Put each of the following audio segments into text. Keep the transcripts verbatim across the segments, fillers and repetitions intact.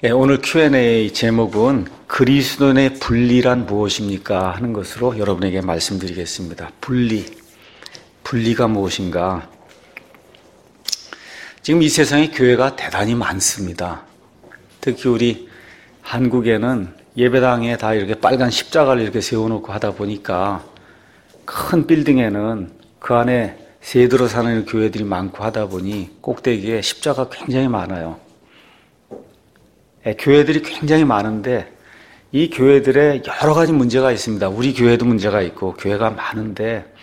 예, 오늘 큐 앤 에이 제목은 그리스도인의 분리란 무엇입니까? 하는 것으로 여러분에게 말씀드리겠습니다. 분리, 분리가 무엇인가? 지금 이 세상에 교회가 대단히 많습니다. 특히 우리 한국에는 예배당에 다 이렇게 빨간 십자가를 이렇게 세워놓고 하다 보니까 큰 빌딩에는 그 안에 새들어 사는 교회들이 많고 하다 보니 꼭대기에 십자가 굉장히 많아요. 예, 교회들이 굉장히 많은데 이 교회들에 여러 가지 문제가 있습니다. 우리 교회도 문제가 있고 교회가 많은데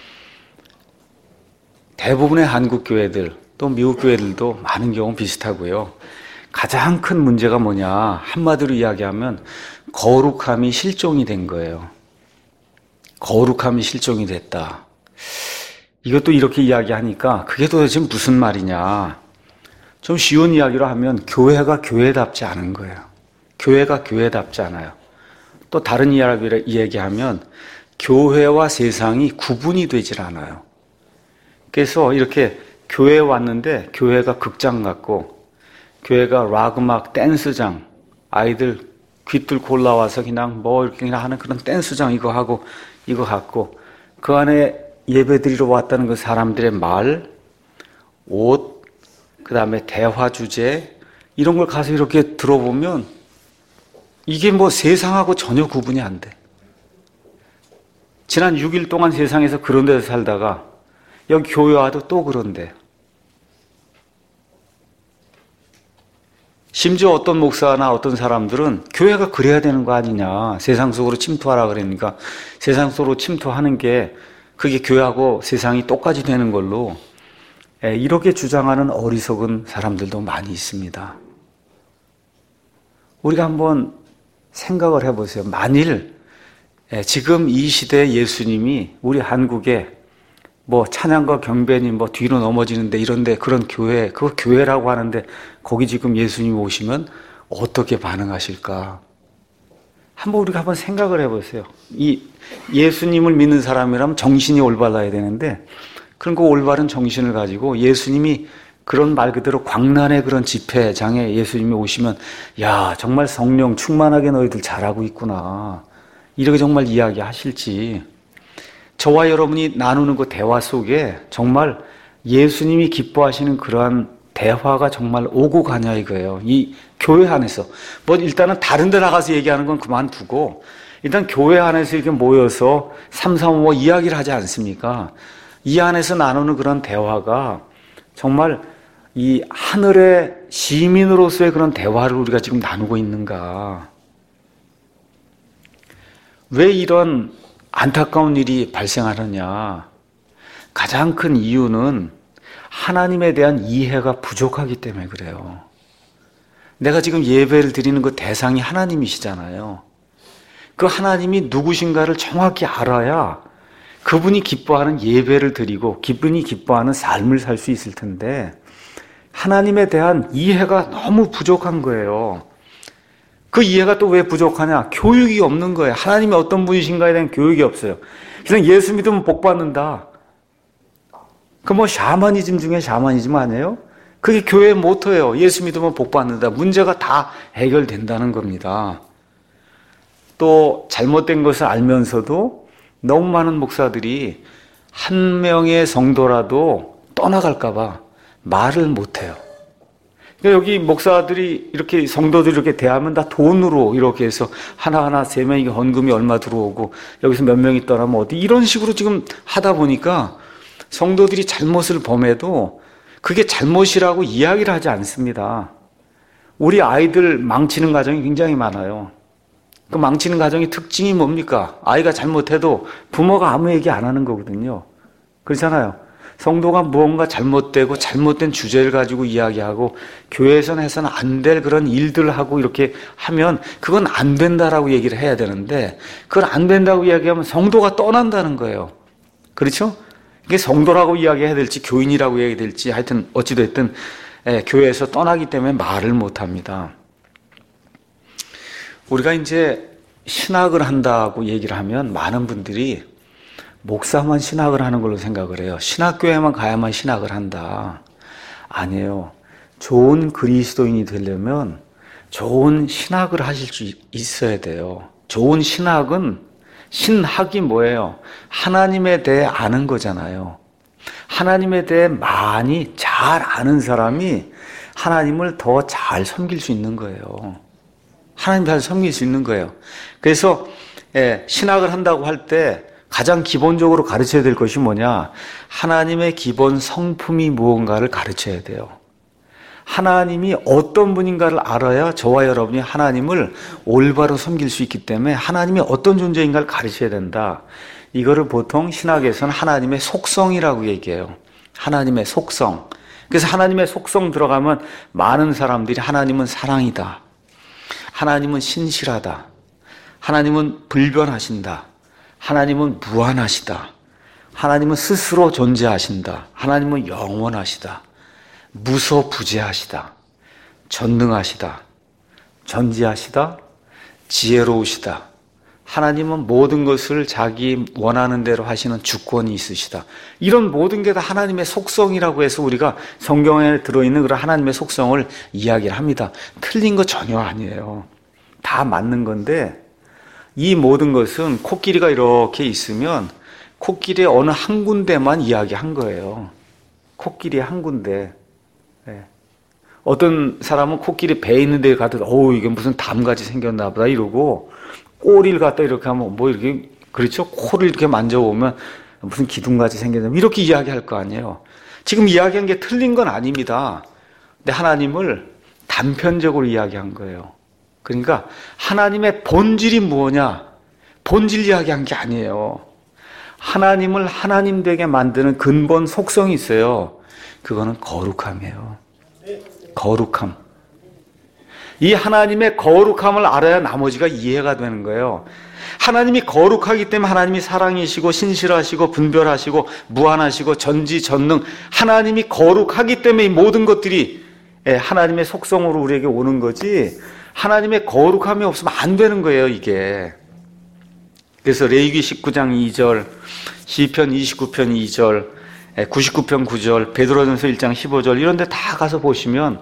대부분의 한국 교회들 또 미국 교회들도 많은 경우 비슷하고요. 가장 큰 문제가 뭐냐 한마디로 이야기하면 거룩함이 실종이 된 거예요. 거룩함이 실종이 됐다. 이것도 이렇게 이야기하니까 그게 도대체 무슨 말이냐. 좀 쉬운 이야기로 하면 교회가 교회답지 않은 거예요. 교회가 교회답지 않아요. 또 다른 이야기를 이야기하면 교회와 세상이 구분이 되질 않아요. 그래서 이렇게 교회에 왔는데 교회가 극장 같고 교회가 락 음악 댄스장, 아이들 귀 뚫고 올라와서 그냥 뭐 이렇게 그냥 하는 그런 댄스장 이거 하고 이거 갖고 그 안에 예배드리러 왔다는 그 사람들의 말, 옷, 그 다음에 대화 주제 이런 걸 가서 이렇게 들어보면 이게 뭐 세상하고 전혀 구분이 안 돼. 지난 육 일 동안 세상에서 그런 데서 살다가 여기 교회 와도 또 그런데 심지어 어떤 목사나 어떤 사람들은 교회가 그래야 되는 거 아니냐. 세상 속으로 침투하라 그러니까 세상 속으로 침투하는 게 그게 교회하고 세상이 똑같이 되는 걸로 이렇게 주장하는 어리석은 사람들도 많이 있습니다. 우리가 한번 생각을 해보세요. 만일 지금 이 시대에 예수님이 우리 한국에 뭐 찬양과 경배니 뭐 뒤로 넘어지는데 이런데 그런 교회, 그거 교회라고 하는데 거기 지금 예수님이 오시면 어떻게 반응하실까? 한번 우리가 한번 생각을 해보세요. 이 예수님을 믿는 사람이라면 정신이 올바라야 되는데 그런 그 올바른 정신을 가지고 예수님이 그런 말 그대로 광란의 그런 집회장에 예수님이 오시면 야 정말 성령 충만하게 너희들 잘하고 있구나 이렇게 정말 이야기하실지 저와 여러분이 나누는 그 대화 속에 정말 예수님이 기뻐하시는 그러한 대화가 정말 오고 가냐 이거예요. 이 교회 안에서 뭐 일단은 다른 데 나가서 얘기하는 건 그만두고 일단 교회 안에서 이렇게 모여서 삼삼오오 이야기를 하지 않습니까? 이 안에서 나누는 그런 대화가 정말 이 하늘의 시민으로서의 그런 대화를 우리가 지금 나누고 있는가? 왜 이런 안타까운 일이 발생하느냐? 가장 큰 이유는 하나님에 대한 이해가 부족하기 때문에 그래요. 내가 지금 예배를 드리는 그 대상이 하나님이시잖아요. 그 하나님이 누구신가를 정확히 알아야 그분이 기뻐하는 예배를 드리고 그분이 기뻐하는 삶을 살 수 있을 텐데 하나님에 대한 이해가 너무 부족한 거예요. 그 이해가 또 왜 부족하냐? 교육이 없는 거예요. 하나님이 어떤 분이신가에 대한 교육이 없어요. 그냥 예수 믿으면 복 받는다. 그 뭐 샤머니즘 중에 샤머니즘 아니에요? 그게 교회의 모토예요. 예수 믿으면 복 받는다. 문제가 다 해결된다는 겁니다. 또 잘못된 것을 알면서도 너무 많은 목사들이 한 명의 성도라도 떠나갈까 봐 말을 못해요. 그러니까 여기 목사들이 이렇게 성도들이 이렇게 대하면 다 돈으로 이렇게 해서 하나하나 세 명이 헌금이 얼마 들어오고 여기서 몇 명이 떠나면 어디 이런 식으로 지금 하다 보니까 성도들이 잘못을 범해도 그게 잘못이라고 이야기를 하지 않습니다. 우리 아이들 망치는 가정이 굉장히 많아요. 그 망치는 가정의 특징이 뭡니까? 아이가 잘못해도 부모가 아무 얘기 안 하는 거거든요. 그렇잖아요. 성도가 무언가 잘못되고 잘못된 주제를 가지고 이야기하고 교회에서는 해서는 안 될 그런 일들을 하고 이렇게 하면 그건 안 된다라고 얘기를 해야 되는데 그걸 안 된다고 이야기하면 성도가 떠난다는 거예요. 그렇죠? 이게 성도라고 이야기해야 될지 교인이라고 이야기해야 될지 하여튼 어찌됐든 예, 교회에서 떠나기 때문에 말을 못합니다. 우리가 이제 신학을 한다고 얘기를 하면 많은 분들이 목사만 신학을 하는 걸로 생각을 해요. 신학교에만 가야만 신학을 한다. 아니에요. 좋은 그리스도인이 되려면 좋은 신학을 하실 수 있어야 돼요. 좋은 신학은, 신학이 뭐예요? 하나님에 대해 아는 거잖아요. 하나님에 대해 많이 잘 아는 사람이 하나님을 더 잘 섬길 수 있는 거예요. 하나님 잘 섬길 수 있는 거예요. 그래서 예, 신학을 한다고 할 때 가장 기본적으로 가르쳐야 될 것이 뭐냐? 하나님의 기본 성품이 무언가를 가르쳐야 돼요. 하나님이 어떤 분인가를 알아야 저와 여러분이 하나님을 올바로 섬길 수 있기 때문에 하나님이 어떤 존재인가를 가르쳐야 된다. 이거를 보통 신학에서는 하나님의 속성이라고 얘기해요. 하나님의 속성. 그래서 하나님의 속성 들어가면 많은 사람들이 하나님은 사랑이다. 하나님은 신실하다. 하나님은 불변하신다. 하나님은 무한하시다. 하나님은 스스로 존재하신다. 하나님은 영원하시다. 무소부재하시다. 전능하시다. 전지하시다. 지혜로우시다. 하나님은 모든 것을 자기 원하는 대로 하시는 주권이 있으시다. 이런 모든 게 다 하나님의 속성이라고 해서 우리가 성경에 들어있는 그런 하나님의 속성을 이야기를 합니다. 틀린 거 전혀 아니에요. 다 맞는 건데 이 모든 것은 코끼리가 이렇게 있으면 코끼리의 어느 한 군데만 이야기한 거예요. 코끼리의 한 군데. 네. 어떤 사람은 코끼리 배 있는 데 가도 어우 이게 무슨 담같이 생겼나 보다 이러고 꼬리를 갖다 이렇게 하면 뭐 이렇게 그렇죠? 코를 이렇게 만져보면 무슨 기둥같이 생겼나 이렇게 이야기할 거 아니에요. 지금 이야기한 게 틀린 건 아닙니다. 근데 하나님을 단편적으로 이야기한 거예요. 그러니까 하나님의 본질이 뭐냐? 본질 이야기한 게 아니에요. 하나님을 하나님 되게 만드는 근본 속성이 있어요. 그거는 거룩함이에요. 거룩함. 이 하나님의 거룩함을 알아야 나머지가 이해가 되는 거예요. 하나님이 거룩하기 때문에 하나님이 사랑이시고 신실하시고 분별하시고 무한하시고 전지전능 하나님이 거룩하기 때문에 이 모든 것들이 하나님의 속성으로 우리에게 오는 거지 하나님의 거룩함이 없으면 안 되는 거예요, 이게. 그래서 레위기 십구 장 이 절, 시편 이십구 편 이 절, 구십구 편 구 절, 베드로전서 일 장 십오 절 이런 데 다 가서 보시면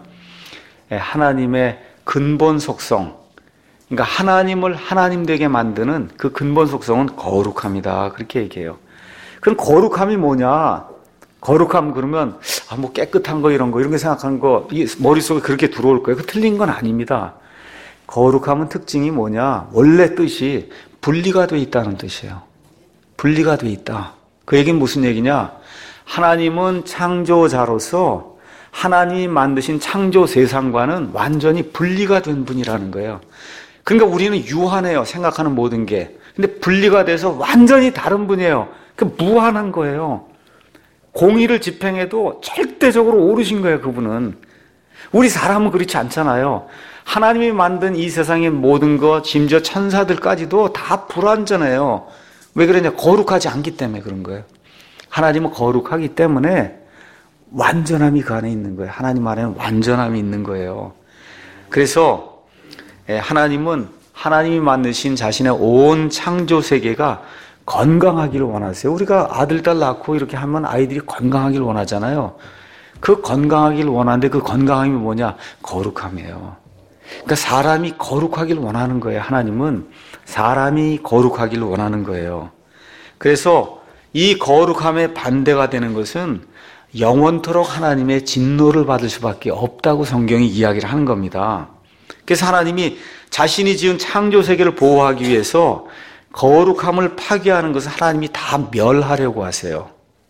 하나님의 근본 속성, 그러니까 하나님을 하나님 되게 만드는 그 근본 속성은 거룩함이다. 그렇게 얘기해요. 그럼 거룩함이 뭐냐? 거룩함 그러면 아, 뭐 깨끗한 거 이런 거 이런 거 생각한 거 머릿속에 그렇게 들어올 거예요. 그 틀린 건 아닙니다. 거룩함은 특징이 뭐냐? 원래 뜻이 분리가 돼 있다는 뜻이에요. 분리가 돼 있다. 그 얘기는 무슨 얘기냐? 하나님은 창조자로서 하나님이 만드신 창조 세상과는 완전히 분리가 된 분이라는 거예요. 그러니까 우리는 유한해요. 생각하는 모든 게. 근데 분리가 돼서 완전히 다른 분이에요. 그 무한한 거예요. 공의를 집행해도 절대적으로 오르신 거예요. 그분은. 우리 사람은 그렇지 않잖아요. 하나님이 만든 이 세상의 모든 것, 심지어 천사들까지도 다 불완전해요. 왜 그러냐? 거룩하지 않기 때문에 그런 거예요. 하나님은 거룩하기 때문에 완전함이 그 안에 있는 거예요. 하나님 안에는 완전함이 있는 거예요. 그래서 하나님은 하나님이 만드신 자신의 온 창조 세계가 건강하기를 원하세요. 우리가 아들, 딸 낳고 이렇게 하면 아이들이 건강하기를 원하잖아요. 그 건강하기를 원하는데 그 건강함이 뭐냐? 거룩함이에요. 그러니까 사람이 거룩하기를 원하는 거예요. 하나님은 사람이 거룩하기를 원하는 거예요. 그래서 이 거룩함의 반대가 되는 것은 영원토록 하나님의 진노를 받을 수밖에 없다고 성경이 이야기를 하는 겁니다. 그래서 하나님이 자신이 지은 창조 세계를 보호하기 위해서 거룩함을 파괴하는 것은 하나님이 다 멸하려고 하세요.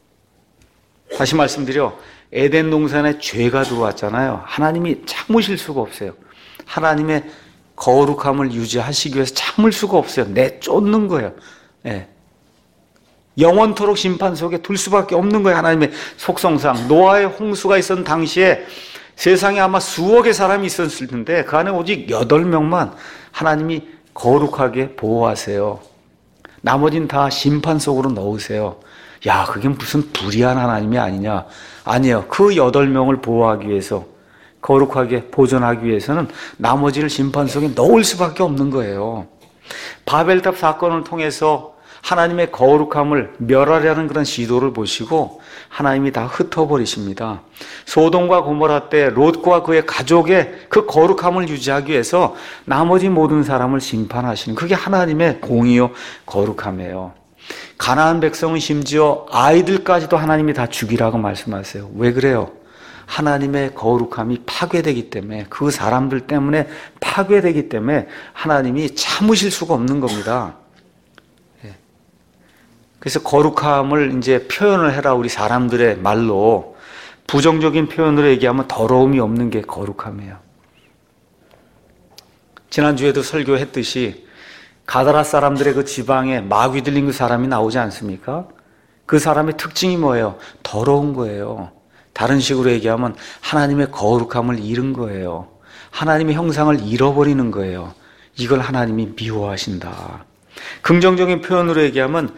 다시 말씀드려 에덴 동산에 죄가 들어왔잖아요. 하나님이 참으실 수가 없어요. 하나님의 거룩함을 유지하시기 위해서 참을 수가 없어요. 내쫓는 거예요. 네. 영원토록 심판 속에 둘 수밖에 없는 거예요. 하나님의 속성상. 노아의 홍수가 있었던 당시에 세상에 아마 수억의 사람이 있었을 텐데 그 안에 오직 여덟 명만 하나님이 거룩하게 보호하세요. 나머지는 다 심판 속으로 넣으세요. 야, 그게 무슨 불의한 하나님이 아니냐. 아니에요. 그 여덟 명을 보호하기 위해서 거룩하게 보존하기 위해서는 나머지를 심판 속에 넣을 수밖에 없는 거예요. 바벨탑 사건을 통해서 하나님의 거룩함을 멸하려는 그런 시도를 보시고 하나님이 다 흩어버리십니다. 소돔과 고모라 때 롯과 그의 가족의 그 거룩함을 유지하기 위해서 나머지 모든 사람을 심판하시는, 그게 하나님의 공의요 거룩함이에요. 가나안 백성은 심지어 아이들까지도 하나님이 다 죽이라고 말씀하세요. 왜 그래요? 하나님의 거룩함이 파괴되기 때문에, 그 사람들 때문에 파괴되기 때문에 하나님이 참으실 수가 없는 겁니다. 그래서 거룩함을 이제 표현을 해라, 우리 사람들의 말로. 부정적인 표현으로 얘기하면 더러움이 없는 게 거룩함이에요. 지난주에도 설교했듯이 가다라 사람들의 그 지방에 마귀 들린 그 사람이 나오지 않습니까? 그 사람의 특징이 뭐예요? 더러운 거예요. 다른 식으로 얘기하면 하나님의 거룩함을 잃은 거예요. 하나님의 형상을 잃어버리는 거예요. 이걸 하나님이 미워하신다. 긍정적인 표현으로 얘기하면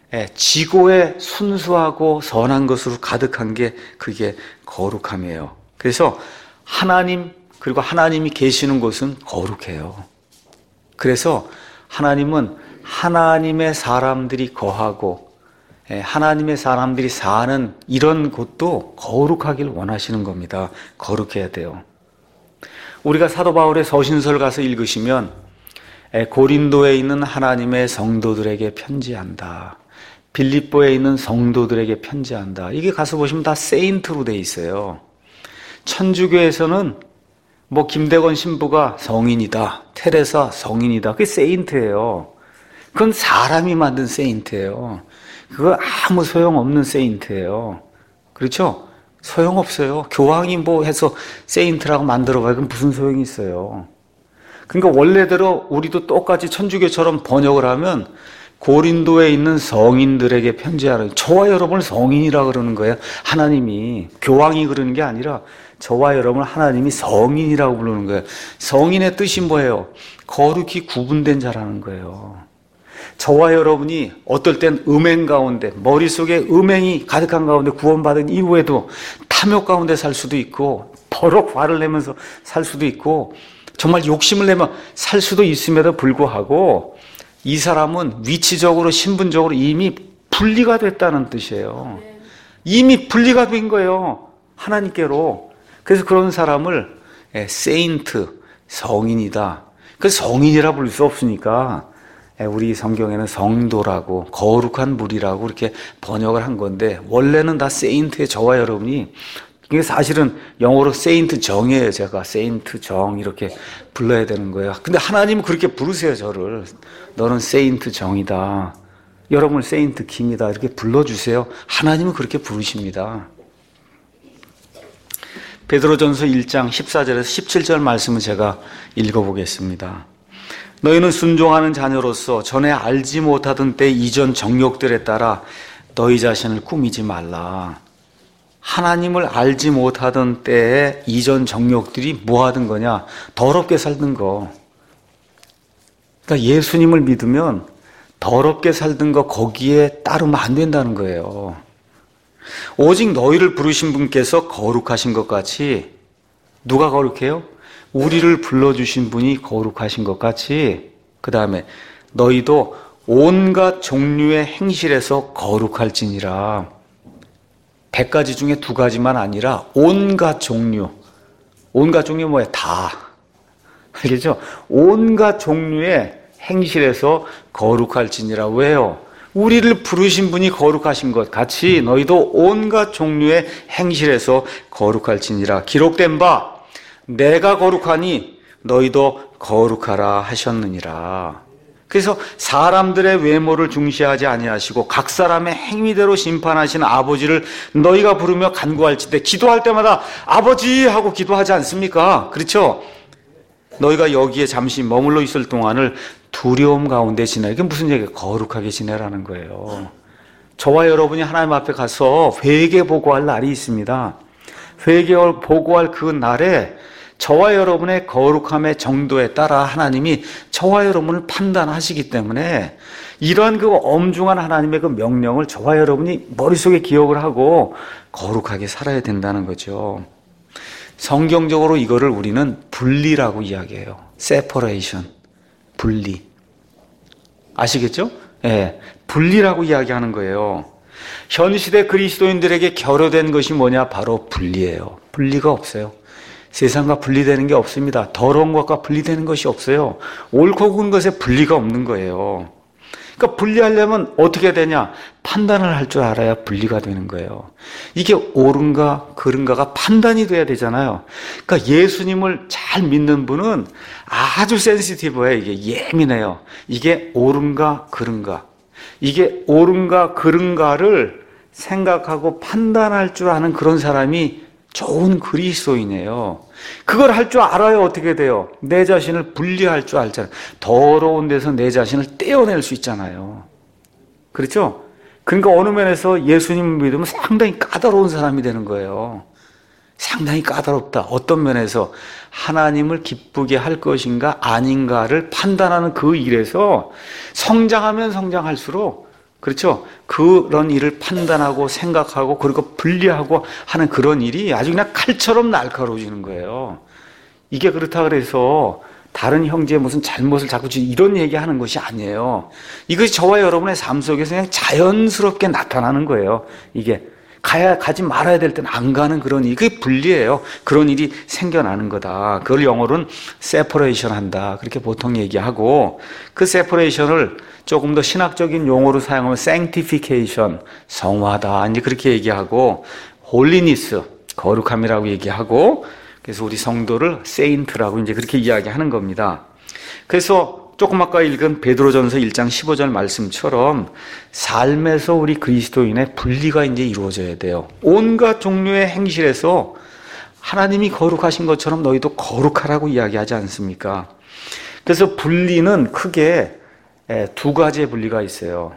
지고에 순수하고 선한 것으로 가득한 게 그게 거룩함이에요. 그래서 하나님, 그리고 하나님이 계시는 곳은 거룩해요. 그래서 하나님은 하나님의 사람들이 거하고 하나님의 사람들이 사는 이런 곳도 거룩하길 원하시는 겁니다. 거룩해야 돼요. 우리가 사도 바울의 서신서를 가서 읽으시면 고린도에 있는 하나님의 성도들에게 편지한다, 빌립보에 있는 성도들에게 편지한다, 이게 가서 보시면 다 세인트로 돼 있어요. 천주교에서는 뭐 김대건 신부가 성인이다, 테레사 성인이다, 그게 세인트예요. 그건 사람이 만든 세인트예요. 그거 아무 소용없는 세인트예요. 그렇죠? 소용없어요. 교황이 뭐 해서 세인트라고 만들어봐요. 그럼 무슨 소용이 있어요? 그러니까 원래대로 우리도 똑같이 천주교처럼 번역을 하면 고린도에 있는 성인들에게 편지하라. 저와 여러분을 성인이라 그러는 거예요. 하나님이. 교황이 그러는 게 아니라 저와 여러분을 하나님이 성인이라고 부르는 거예요. 성인의 뜻이 뭐예요? 거룩히 구분된 자라는 거예요. 저와 여러분이 어떨 땐 음행 가운데, 머릿속에 음행이 가득한 가운데 구원받은 이후에도 탐욕 가운데 살 수도 있고, 버럭 화를 내면서 살 수도 있고, 정말 욕심을 내면 살 수도 있음에도 불구하고 이 사람은 위치적으로, 신분적으로 이미 분리가 됐다는 뜻이에요. 이미 분리가 된 거예요, 하나님께로. 그래서 그런 사람을 세인트, 성인이다. 그래서 성인이라 부를 수 없으니까 우리 성경에는 성도라고, 거룩한 무리라고 이렇게 번역을 한 건데, 원래는 다 세인트의 저와 여러분이, 이게 사실은 영어로 세인트 정이에요. 제가 세인트 정 이렇게 불러야 되는 거예요. 근데 하나님은 그렇게 부르세요, 저를. 너는 세인트 정이다, 여러분을 세인트 김이다, 이렇게 불러주세요. 하나님은 그렇게 부르십니다. 베드로전서 일 장 십사 절에서 십칠 절 말씀을 제가 읽어보겠습니다. 너희는 순종하는 자녀로서 전에 알지 못하던 때 이전 정욕들에 따라 너희 자신을 꾸미지 말라. 하나님을 알지 못하던 때에 이전 정욕들이 뭐 하던 거냐? 더럽게 살던 거. 그러니까 예수님을 믿으면 더럽게 살던 거 거기에 따르면 안 된다는 거예요. 오직 너희를 부르신 분께서 거룩하신 것 같이, 누가 거룩해요? 우리를 불러주신 분이 거룩하신 것 같이, 그 다음에 너희도 온갖 종류의 행실에서 거룩할지니라. 백 가지 중에 두 가지만 아니라 온갖 종류. 온갖 종류 뭐예요? 다. 알겠죠? 온갖 종류의 행실에서 거룩할지니라. 왜요? 우리를 부르신 분이 거룩하신 것 같이 너희도 온갖 종류의 행실에서 거룩할지니라. 기록된 바 내가 거룩하니 너희도 거룩하라 하셨느니라. 그래서 사람들의 외모를 중시하지 아니하시고 각 사람의 행위대로 심판하시는 아버지를 너희가 부르며 간구할지때, 기도할 때마다 아버지 하고 기도하지 않습니까? 그렇죠? 너희가 여기에 잠시 머물러 있을 동안을 두려움 가운데 지내. 이게 무슨 얘기예요? 거룩하게 지내라는 거예요. 저와 여러분이 하나님 앞에 가서 회개 보고할 날이 있습니다. 회개 보고할 그 날에 저와 여러분의 거룩함의 정도에 따라 하나님이 저와 여러분을 판단하시기 때문에 이러한 그 엄중한 하나님의 그 명령을 저와 여러분이 머릿속에 기억을 하고 거룩하게 살아야 된다는 거죠. 성경적으로 이거를 우리는 분리라고 이야기해요. separation, 분리. 아시겠죠? 예, 분리라고 이야기하는 거예요. 현 시대 그리스도인들에게 결여된 것이 뭐냐? 바로 분리예요. 분리가 없어요. 세상과 분리되는 게 없습니다. 더러운 것과 분리되는 것이 없어요. 옳고 그른 것에 분리가 없는 거예요. 그러니까 분리하려면 어떻게 되냐? 판단을 할 줄 알아야 분리가 되는 거예요. 이게 옳은가 그른가가 판단이 돼야 되잖아요. 그러니까 예수님을 잘 믿는 분은 아주 센시티브해요. 이게 예민해요. 이게 옳은가 그른가. 이게 옳은가 그른가를 생각하고 판단할 줄 아는 그런 사람이 좋은 그리스도인이에요. 그걸 할 줄 알아야 어떻게 돼요? 내 자신을 분리할 줄 알잖아요. 더러운 데서 내 자신을 떼어낼 수 있잖아요. 그렇죠? 그러니까 어느 면에서 예수님을 믿으면 상당히 까다로운 사람이 되는 거예요. 상당히 까다롭다. 어떤 면에서 하나님을 기쁘게 할 것인가 아닌가를 판단하는 그 일에서 성장하면 성장할수록, 그렇죠? 그런 일을 판단하고 생각하고 그리고 분리하고 하는 그런 일이 아주 그냥 칼처럼 날카로워지는 거예요. 이게 그렇다 그래서 다른 형제의 무슨 잘못을 자꾸 이런 얘기하는 것이 아니에요. 이것이 저와 여러분의 삶 속에서 그냥 자연스럽게 나타나는 거예요. 이게 가야 가지 말아야 될 때는 안 가는 그런 일이, 그게 분리예요. 그런 일이 생겨나는 거다. 그걸 영어로는 separation 한다. 그렇게 보통 얘기하고, 그 separation을 조금 더 신학적인 용어로 사용하면 sanctification, 성화다. 이제 그렇게 얘기하고, holiness, 거룩함이라고 얘기하고, 그래서 우리 성도를 saint라고 이제 그렇게 이야기하는 겁니다. 그래서 조금 아까 읽은 베드로전서 일 장 십오 절 말씀처럼 삶에서 우리 그리스도인의 분리가 이제 이루어져야 돼요. 온갖 종류의 행실에서 하나님이 거룩하신 것처럼 너희도 거룩하라고 이야기하지 않습니까? 그래서 분리는 크게 두 가지의 분리가 있어요.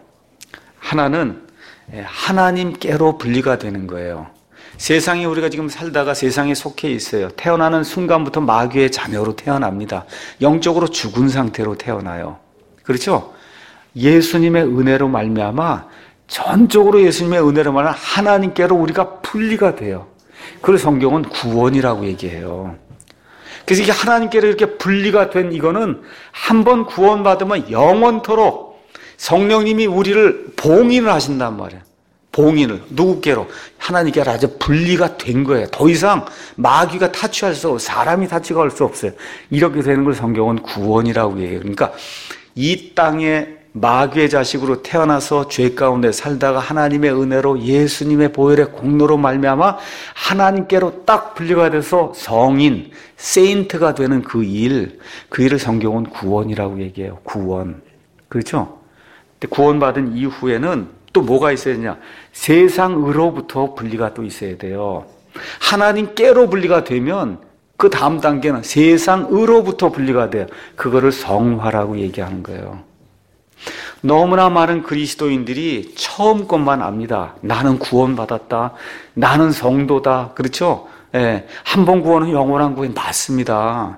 하나는 하나님께로 분리가 되는 거예요. 세상에 우리가 지금 살다가 세상에 속해 있어요. 태어나는 순간부터 마귀의 자녀로 태어납니다. 영적으로 죽은 상태로 태어나요. 그렇죠? 예수님의 은혜로 말미암아 전적으로 예수님의 은혜로 말미암아 하나님께로 우리가 분리가 돼요. 그걸 성경은 구원이라고 얘기해요. 그래서 이게 하나님께로 이렇게 분리가 된 이거는 한번 구원받으면 영원토록 성령님이 우리를 봉인을 하신단 말이에요. 봉인을 누구께로? 하나님께로 아주 분리가 된 거예요. 더 이상 마귀가 타취할 수 없어요. 사람이 타취할 수 없어요. 이렇게 되는 걸 성경은 구원이라고 얘기해요. 그러니까 이 땅에 마귀의 자식으로 태어나서 죄 가운데 살다가 하나님의 은혜로 예수님의 보혈의 공로로 말미암아 하나님께로 딱 분리가 돼서 성인, 세인트가 되는 그 일, 그 일을 성경은 구원이라고 얘기해요. 구원. 그렇죠? 근데 구원받은 이후에는 또 뭐가 있어야 되냐? 세상으로부터 분리가 또 있어야 돼요. 하나님께로 분리가 되면 그 다음 단계는 세상으로부터 분리가 돼요. 그거를 성화라고 얘기하는 거예요. 너무나 많은 그리스도인들이 처음 것만 압니다. 나는 구원받았다. 나는 성도다. 그렇죠? 예, 한 번 구원은 영원한 구원 맞습니다.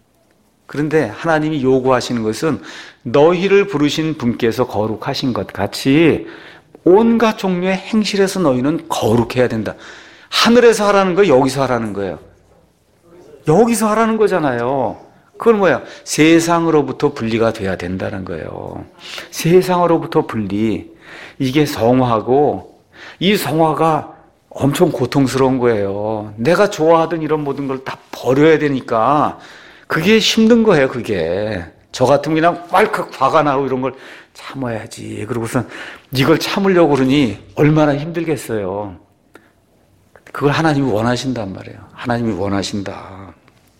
그런데 하나님이 요구하시는 것은 너희를 부르신 분께서 거룩하신 것 같이 온갖 종류의 행실에서 너희는 거룩해야 된다. 하늘에서 하라는 거 여기서 하라는 거예요. 여기서 하라는 거잖아요. 그건 뭐야? 세상으로부터 분리가 돼야 된다는 거예요. 세상으로부터 분리. 이게 성화고, 이 성화가 엄청 고통스러운 거예요. 내가 좋아하던 이런 모든 걸 다 버려야 되니까 그게 힘든 거예요. 그게 저 같으면 그냥 왈칵 화가 나고 이런 걸 참아야지. 그러고선 이걸 참으려고 그러니 얼마나 힘들겠어요. 그걸 하나님이 원하신단 말이에요. 하나님이 원하신다.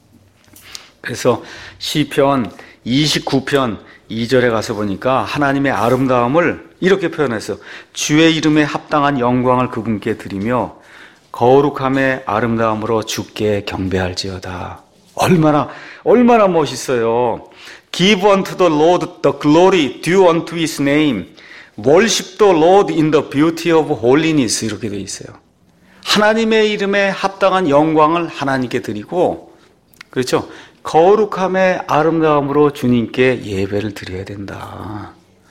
그래서 시편 이십구 편 이 절에 가서 보니까 하나님의 아름다움을 이렇게 표현했어요. 주의 이름에 합당한 영광을 그분께 드리며 거룩함의 아름다움으로 주께 경배할지어다. 얼마나 얼마나 멋있어요. Give unto the Lord the glory due unto His name. Worship the Lord in the beauty of holiness. 이렇게 되어 있어요. 하나님의 이름에 합당한 영광을 하나님께 드리고, 그렇죠? 거룩함의 아름다움으로 주님께 예배를 드려야 된다.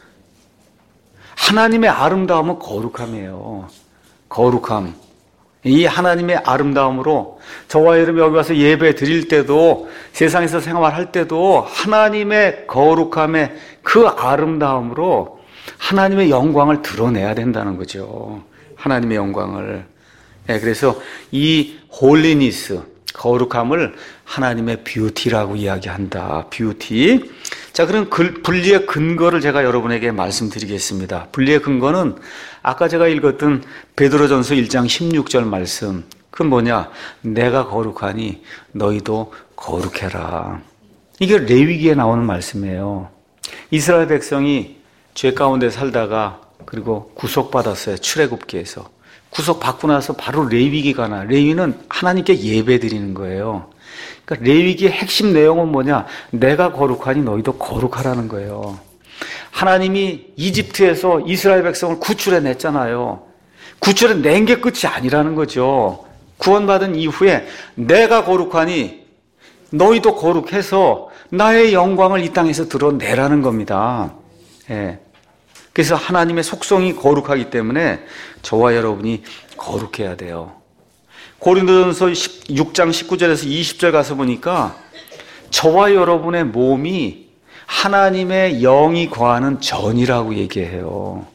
하나님의 아름다움은 거룩함이에요. 거룩함. 이 하나님의 아름다움으로 저와 여러분 여기 와서 예배 드릴 때도 세상에서 생활할 때도 하나님의 거룩함의 그 아름다움으로 하나님의 영광을 드러내야 된다는 거죠. 하나님의 영광을. 예, 그래서 이 홀리니스, 거룩함을 하나님의 뷰티라고 이야기한다. 뷰티. 자, 그럼 분리의 근거를 제가 여러분에게 말씀드리겠습니다. 분리의 근거는 아까 제가 읽었던 베드로전서 일 장 십육 절 말씀. 그건 뭐냐? 내가 거룩하니 너희도 거룩해라. 이게 레위기에 나오는 말씀이에요. 이스라엘 백성이 죄 가운데 살다가 그리고 구속받았어요. 출애굽기에서. 구속받고 나서 바로 레위기가 나. 레위는 하나님께 예배드리는 거예요. 그러니까 레위기의 핵심 내용은 뭐냐? 내가 거룩하니 너희도 거룩하라는 거예요. 하나님이 이집트에서 이스라엘 백성을 구출해 냈잖아요. 구출해 낸 게 끝이 아니라는 거죠. 구원받은 이후에 내가 거룩하니 너희도 거룩해서 나의 영광을 이 땅에서 드러내라는 겁니다. 예. 그래서 하나님의 속성이 거룩하기 때문에 저와 여러분이 거룩해야 돼요. 고린도전서 육 장 십구 절에서 이십 절 가서 보니까 저와 여러분의 몸이 하나님의 영이 거하는 전이라고 얘기해요.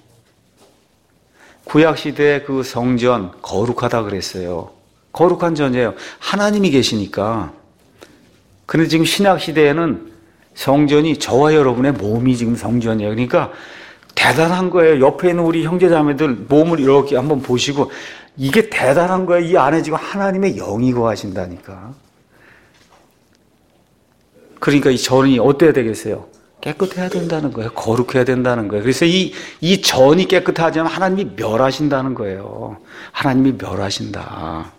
구약시대의 그 성전 거룩하다 그랬어요. 거룩한 전이에요. 하나님이 계시니까. 그런데 지금 신약시대에는 성전이 저와 여러분의 몸이 지금 성전이에요. 그러니까 대단한 거예요. 옆에 있는 우리 형제자매들 몸을 이렇게 한번 보시고 이게 대단한 거예요. 이 안에 지금 하나님의 영이 거하신다니까. 그러니까 이 전이 어때야 되겠어요? 깨끗해야 된다는 거예요. 거룩해야 된다는 거예요. 그래서 이, 이 전이 깨끗하지 않으면 하나님이 멸하신다는 거예요. 하나님이 멸하신다.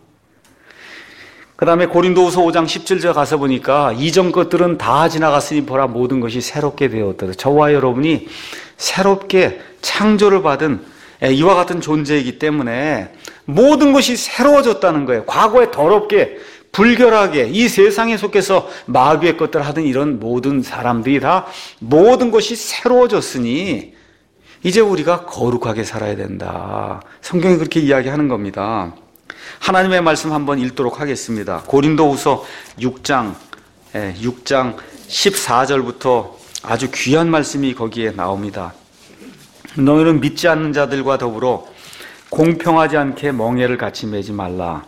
그 다음에 고린도후서 오 장 십칠 절 가서 보니까 이전 것들은 다 지나갔으니 보라 모든 것이 새롭게 되었다. 저와 여러분이 새롭게 창조를 받은 이와 같은 존재이기 때문에 모든 것이 새로워졌다는 거예요. 과거에 더럽게 불결하게 이 세상에 속해서 마귀의 것들 하던 이런 모든 사람들이 다 모든 것이 새로워졌으니 이제 우리가 거룩하게 살아야 된다. 성경이 그렇게 이야기하는 겁니다. 하나님의 말씀 한번 읽도록 하겠습니다. 고린도후서 육 장 육 장 십사 절부터 아주 귀한 말씀이 거기에 나옵니다. 너희는 믿지 않는 자들과 더불어 공평하지 않게 멍에를 같이 매지 말라.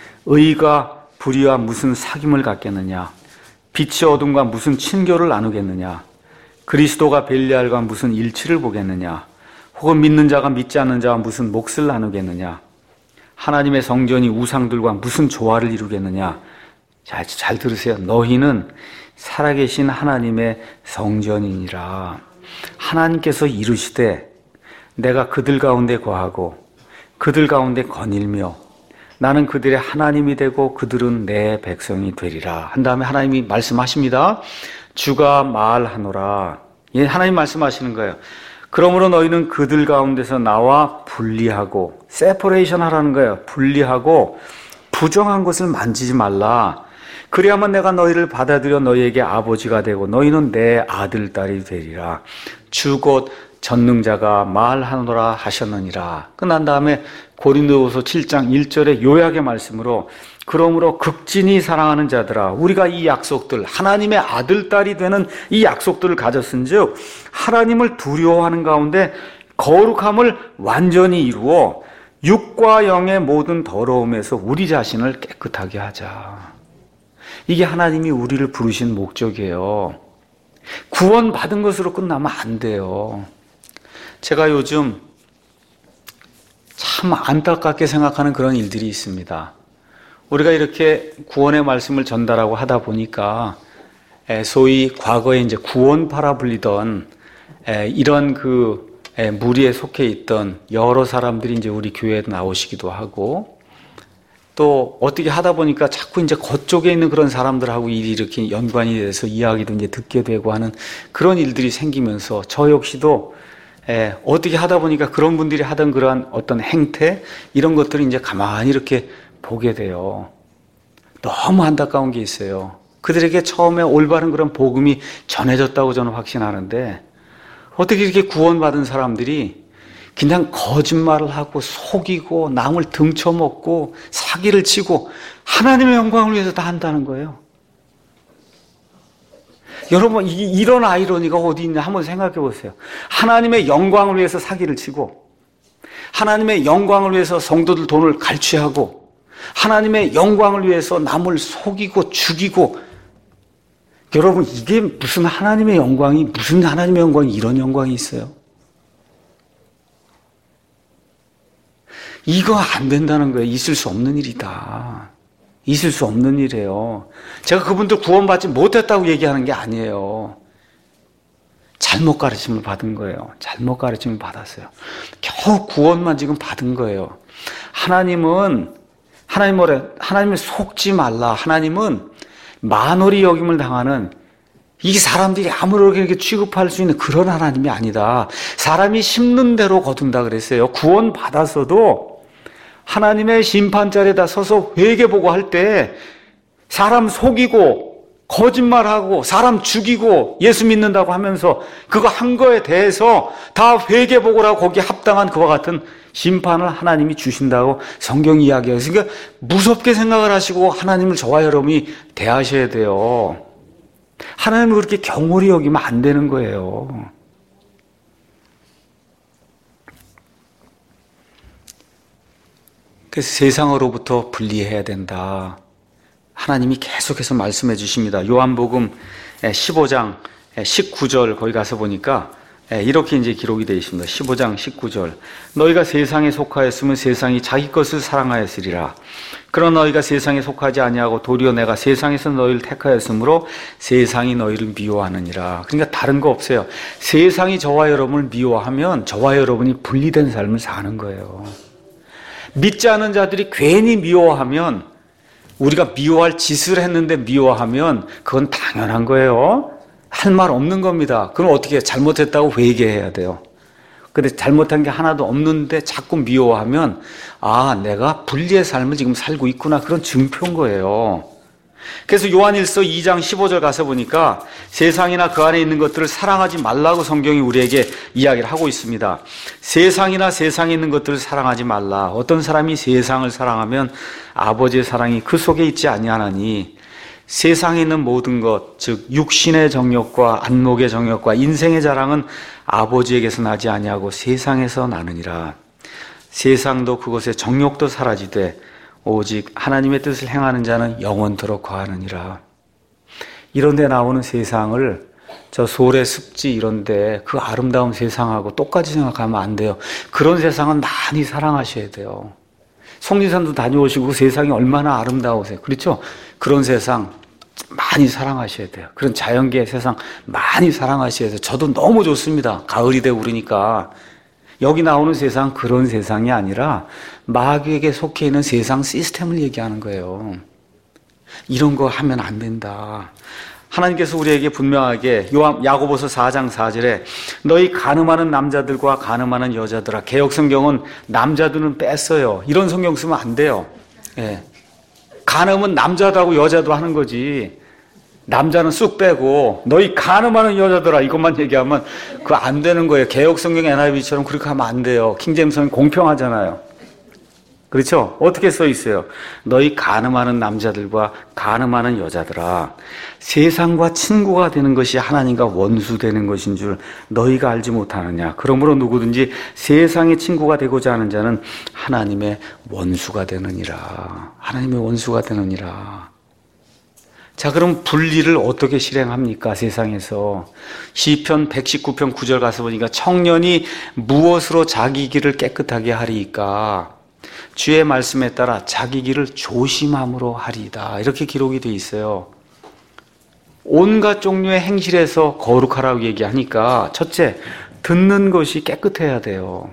의가 불의와 무슨 사귐을 갖겠느냐? 빛이 어둠과 무슨 친교를 나누겠느냐? 그리스도가 벨리알과 무슨 일치를 보겠느냐? 혹은 믿는 자가 믿지 않는 자와 무슨 몫을 나누겠느냐? 하나님의 성전이 우상들과 무슨 조화를 이루겠느냐? 잘, 잘 들으세요. 너희는 살아계신 하나님의 성전이니라. 하나님께서 이르시되 내가 그들 가운데 거하고 그들 가운데 거닐며 나는 그들의 하나님이 되고 그들은 내 백성이 되리라. 한 다음에 하나님이 말씀하십니다. 주가 말하노라. 예, 하나님 말씀하시는 거예요. 그러므로 너희는 그들 가운데서 나와 분리하고 세퍼레이션 하라는 거예요. 분리하고 부정한 것을 만지지 말라. 그래야만 내가 너희를 받아들여 너희에게 아버지가 되고 너희는 내 아들, 딸이 되리라. 주 곧 전능자가 말하노라 하셨느니라. 끝난 다음에 고린도후서 칠 장 일 절의 요약의 말씀으로 그러므로 극진히 사랑하는 자들아 우리가 이 약속들 하나님의 아들, 딸이 되는 이 약속들을 가졌은즉 하나님을 두려워하는 가운데 거룩함을 완전히 이루어 육과 영의 모든 더러움에서 우리 자신을 깨끗하게 하자. 이게 하나님이 우리를 부르신 목적이에요. 구원받은 것으로 끝나면 안 돼요. 제가 요즘 참 안타깝게 생각하는 그런 일들이 있습니다. 우리가 이렇게 구원의 말씀을 전달하고 하다 보니까 소위 과거에 이제 구원파라 불리던 이런 그 무리에 속해 있던 여러 사람들이 이제 우리 교회에 나오시기도 하고 또 어떻게 하다 보니까 자꾸 이제 겉쪽에 있는 그런 사람들하고 일이 이렇게 연관이 돼서 이야기도 이제 듣게 되고 하는 그런 일들이 생기면서 저 역시도 예, 어떻게 하다 보니까 그런 분들이 하던 그러한 어떤 행태 이런 것들을 이제 가만히 이렇게 보게 돼요. 너무 안타까운 게 있어요. 그들에게 처음에 올바른 그런 복음이 전해졌다고 저는 확신하는데 어떻게 이렇게 구원받은 사람들이 그냥 거짓말을 하고 속이고 남을 등쳐먹고 사기를 치고 하나님의 영광을 위해서 다 한다는 거예요. 여러분, 이, 이런 아이러니가 어디 있냐 한번 생각해 보세요. 하나님의 영광을 위해서 사기를 치고, 하나님의 영광을 위해서 성도들 돈을 갈취하고, 하나님의 영광을 위해서 남을 속이고 죽이고, 여러분, 이게 무슨 하나님의 영광이, 무슨 하나님의 영광이 이런 영광이 있어요? 이거 안 된다는 거예요. 있을 수 없는 일이다. 있을 수 없는 일이에요. 제가 그분들 구원받지 못했다고 얘기하는 게 아니에요. 잘못 가르침을 받은 거예요. 잘못 가르침을 받았어요. 겨우 구원만 지금 받은 거예요. 하나님은, 하나님 뭐래? 하나님을 속지 말라. 하나님은 만홀히 여김을 당하는, 이 사람들이 아무렇게 취급할 수 있는 그런 하나님이 아니다. 사람이 심는 대로 거둔다 그랬어요. 구원 받았어도 하나님의 심판자리에다 서서 회개보고 할 때 사람 속이고 거짓말하고 사람 죽이고 예수 믿는다고 하면서 그거 한 거에 대해서 다 회개보고라고 거기에 합당한 그와 같은 심판을 하나님이 주신다고 성경이 이야기해요. 그러니까 무섭게 생각을 하시고 하나님을 저와 여러분이 대하셔야 돼요. 하나님을 그렇게 경홀히 여기면 안 되는 거예요. 그래서 세상으로부터 분리해야 된다. 하나님이 계속해서 말씀해 주십니다. 요한복음 십오 장 십구 절 거기 가서 보니까 이렇게 이제 기록이 되어 있습니다. 십오 장 십구 절. 너희가 세상에 속하였으면 세상이 자기 것을 사랑하였으리라. 그러나 너희가 세상에 속하지 아니하고 도리어 내가 세상에서 너희를 택하였으므로 세상이 너희를 미워하느니라. 그러니까 다른 거 없어요. 세상이 저와 여러분을 미워하면 저와 여러분이 분리된 삶을 사는 거예요. 믿지 않은 자들이 괜히 미워하면, 우리가 미워할 짓을 했는데 미워하면 그건 당연한 거예요. 할 말 없는 겁니다. 그럼 어떻게 해요? 잘못했다고 회개해야 돼요. 근데 잘못한 게 하나도 없는데 자꾸 미워하면, 아, 내가 분리의 삶을 지금 살고 있구나, 그런 증표인 거예요. 그래서 요한일서 이 장 십오 절 가서 보니까 세상이나 그 안에 있는 것들을 사랑하지 말라고 성경이 우리에게 이야기를 하고 있습니다. 세상이나 세상에 있는 것들을 사랑하지 말라. 어떤 사람이 세상을 사랑하면 아버지의 사랑이 그 속에 있지 아니하나니, 세상에 있는 모든 것, 즉 육신의 정욕과 안목의 정욕과 인생의 자랑은 아버지에게서 나지 아니하고 세상에서 나느니라. 세상도 그것의 정욕도 사라지되 오직 하나님의 뜻을 행하는 자는 영원토록 거하느니라. 이런 데 나오는 세상을, 저 소래 습지 이런 데 그 아름다운 세상하고 똑같이 생각하면 안 돼요. 그런 세상은 많이 사랑하셔야 돼요. 속리산도 다녀오시고 그 세상이 얼마나 아름다우세요. 그렇죠? 그런 세상 많이 사랑하셔야 돼요. 그런 자연계의 세상 많이 사랑하셔야 돼요. 저도 너무 좋습니다. 가을이 되고 그러니까. 여기 나오는 세상 그런 세상이 아니라 마귀에게 속해 있는 세상 시스템을 얘기하는 거예요. 이런 거 하면 안 된다. 하나님께서 우리에게 분명하게 요한 야고보서 사 장 사 절에 너희 간음하는 남자들과 간음하는 여자들아, 개역 성경은 남자들은 뺐어요. 이런 성경 쓰면 안 돼요. 예. 간음은 남자도 하고 여자도 하는 거지. 남자는 쑥 빼고 너희 간음하는 여자들아 이것만 얘기하면 그거 안 되는 거예요. 개역 성경 엔 아이 브이처럼 그렇게 하면 안 돼요. 킹제임스 성경 공평하잖아요. 그렇죠? 어떻게 써 있어요? 너희 간음하는 남자들과 간음하는 여자들아, 세상과 친구가 되는 것이 하나님과 원수 되는 것인 줄 너희가 알지 못하느냐. 그러므로 누구든지 세상의 친구가 되고자 하는 자는 하나님의 원수가 되느니라. 하나님의 원수가 되느니라. 자, 그럼 분리를 어떻게 실행합니까? 세상에서. 시편 백십구 편 구 절 가서 보니까 청년이 무엇으로 자기 길을 깨끗하게 하리이까? 주의 말씀에 따라 자기 길을 조심함으로 하리이다. 이렇게 기록이 되어 있어요. 온갖 종류의 행실에서 거룩하라고 얘기하니까 첫째, 듣는 것이 깨끗해야 돼요.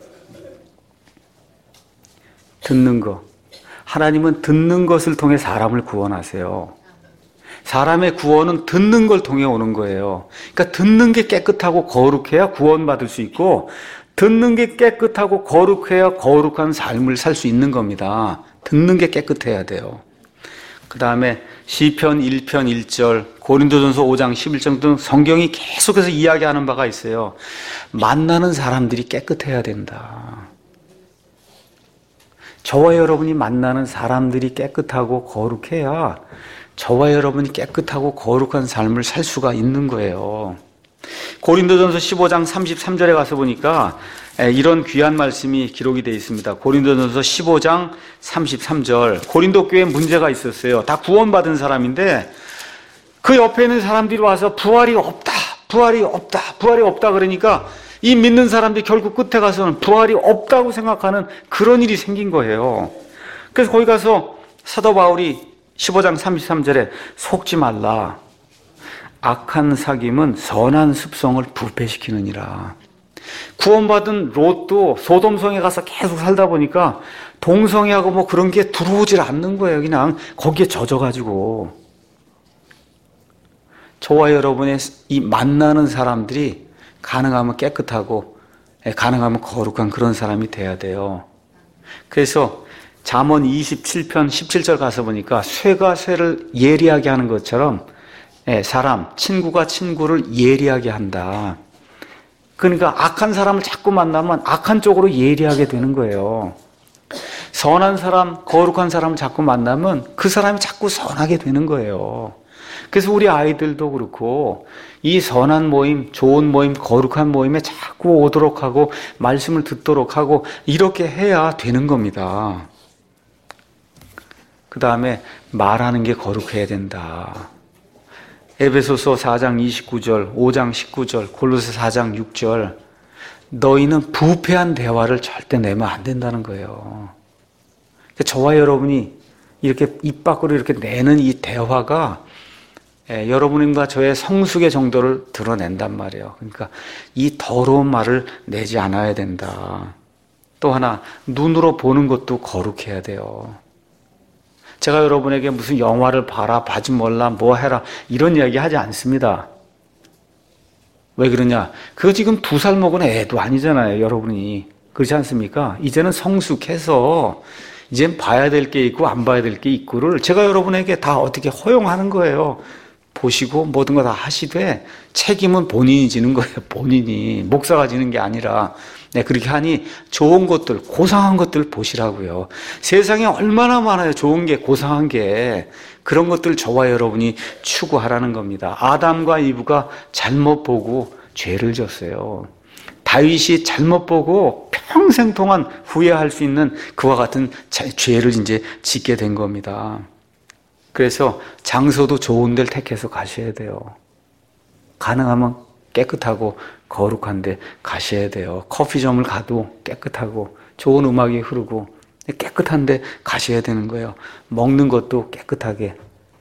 듣는 것. 하나님은 듣는 것을 통해 사람을 구원하세요. 사람의 구원은 듣는 걸 통해 오는 거예요. 그러니까 듣는 게 깨끗하고 거룩해야 구원받을 수 있고, 듣는 게 깨끗하고 거룩해야 거룩한 삶을 살 수 있는 겁니다. 듣는 게 깨끗해야 돼요. 그 다음에 시편 일 편 일 절, 고린도전서 오 장 십일 절 등 성경이 계속해서 이야기하는 바가 있어요. 만나는 사람들이 깨끗해야 된다. 저와 여러분이 만나는 사람들이 깨끗하고 거룩해야 저와 여러분이 깨끗하고 거룩한 삶을 살 수가 있는 거예요. 고린도전서 십오 장 삼십삼 절에 가서 보니까 이런 귀한 말씀이 기록이 되어 있습니다. 고린도전서 십오 장 삼십삼 절. 고린도 교회에 문제가 있었어요. 다 구원받은 사람인데 그 옆에 있는 사람들이 와서 부활이 없다, 부활이 없다, 부활이 없다 그러니까 이 믿는 사람들이 결국 끝에 가서는 부활이 없다고 생각하는 그런 일이 생긴 거예요. 그래서 거기 가서 사도 바울이 십오 장 삼십삼 절에 속지 말라. 악한 사귐은 선한 습성을 부패시키느니라. 구원받은 롯도 소돔성에 가서 계속 살다 보니까 동성애하고 뭐 그런 게 들어오질 않는 거예요. 그냥 거기에 젖어가지고. 저와 여러분의 이 만나는 사람들이 가능하면 깨끗하고 가능하면 거룩한 그런 사람이 돼야 돼요. 그래서 잠언 이십칠 편 십칠 절 가서 보니까 쇠가 쇠를 예리하게 하는 것처럼 사람, 친구가 친구를 예리하게 한다. 그러니까 악한 사람을 자꾸 만나면 악한 쪽으로 예리하게 되는 거예요. 선한 사람, 거룩한 사람을 자꾸 만나면 그 사람이 자꾸 선하게 되는 거예요. 그래서 우리 아이들도 그렇고 이 선한 모임, 좋은 모임, 거룩한 모임에 자꾸 오도록 하고 말씀을 듣도록 하고 이렇게 해야 되는 겁니다. 그 다음에 말하는 게 거룩해야 된다. 에베소서 사 장 이십구 절, 오 장 십구 절, 골로새 사 장 육 절. 너희는 부패한 대화를 절대 내면 안 된다는 거예요. 저와 여러분이 이렇게 입 밖으로 이렇게 내는 이 대화가 예, 여러분과 저의 성숙의 정도를 드러낸단 말이에요. 그러니까 이 더러운 말을 내지 않아야 된다. 또 하나, 눈으로 보는 것도 거룩해야 돼요. 제가 여러분에게 무슨 영화를 봐라, 봐지 말라, 뭐 해라 이런 이야기 하지 않습니다. 왜 그러냐? 그거 지금 두 살 먹은 애도 아니잖아요, 여러분이. 그렇지 않습니까? 이제는 성숙해서 이젠 봐야 될 게 있고 안 봐야 될 게 있고를 제가 여러분에게 다 어떻게 허용하는 거예요. 보시고 모든 거 다 하시되 책임은 본인이 지는 거예요. 본인이. 목사가 지는 게 아니라. 네, 그렇게 하니 좋은 것들, 고상한 것들 보시라고요. 세상에 얼마나 많아요. 좋은 게, 고상한 게. 그런 것들 저와 여러분이 추구하라는 겁니다. 아담과 이브가 잘못 보고 죄를 졌어요. 다윗이 잘못 보고 평생 동안 후회할 수 있는 그와 같은 죄를 이제 짓게 된 겁니다. 그래서 장소도 좋은 데를 택해서 가셔야 돼요. 가능하면 깨끗하고 거룩한 데 가셔야 돼요. 커피점을 가도 깨끗하고 좋은 음악이 흐르고 깨끗한 데 가셔야 되는 거예요. 먹는 것도 깨끗하게,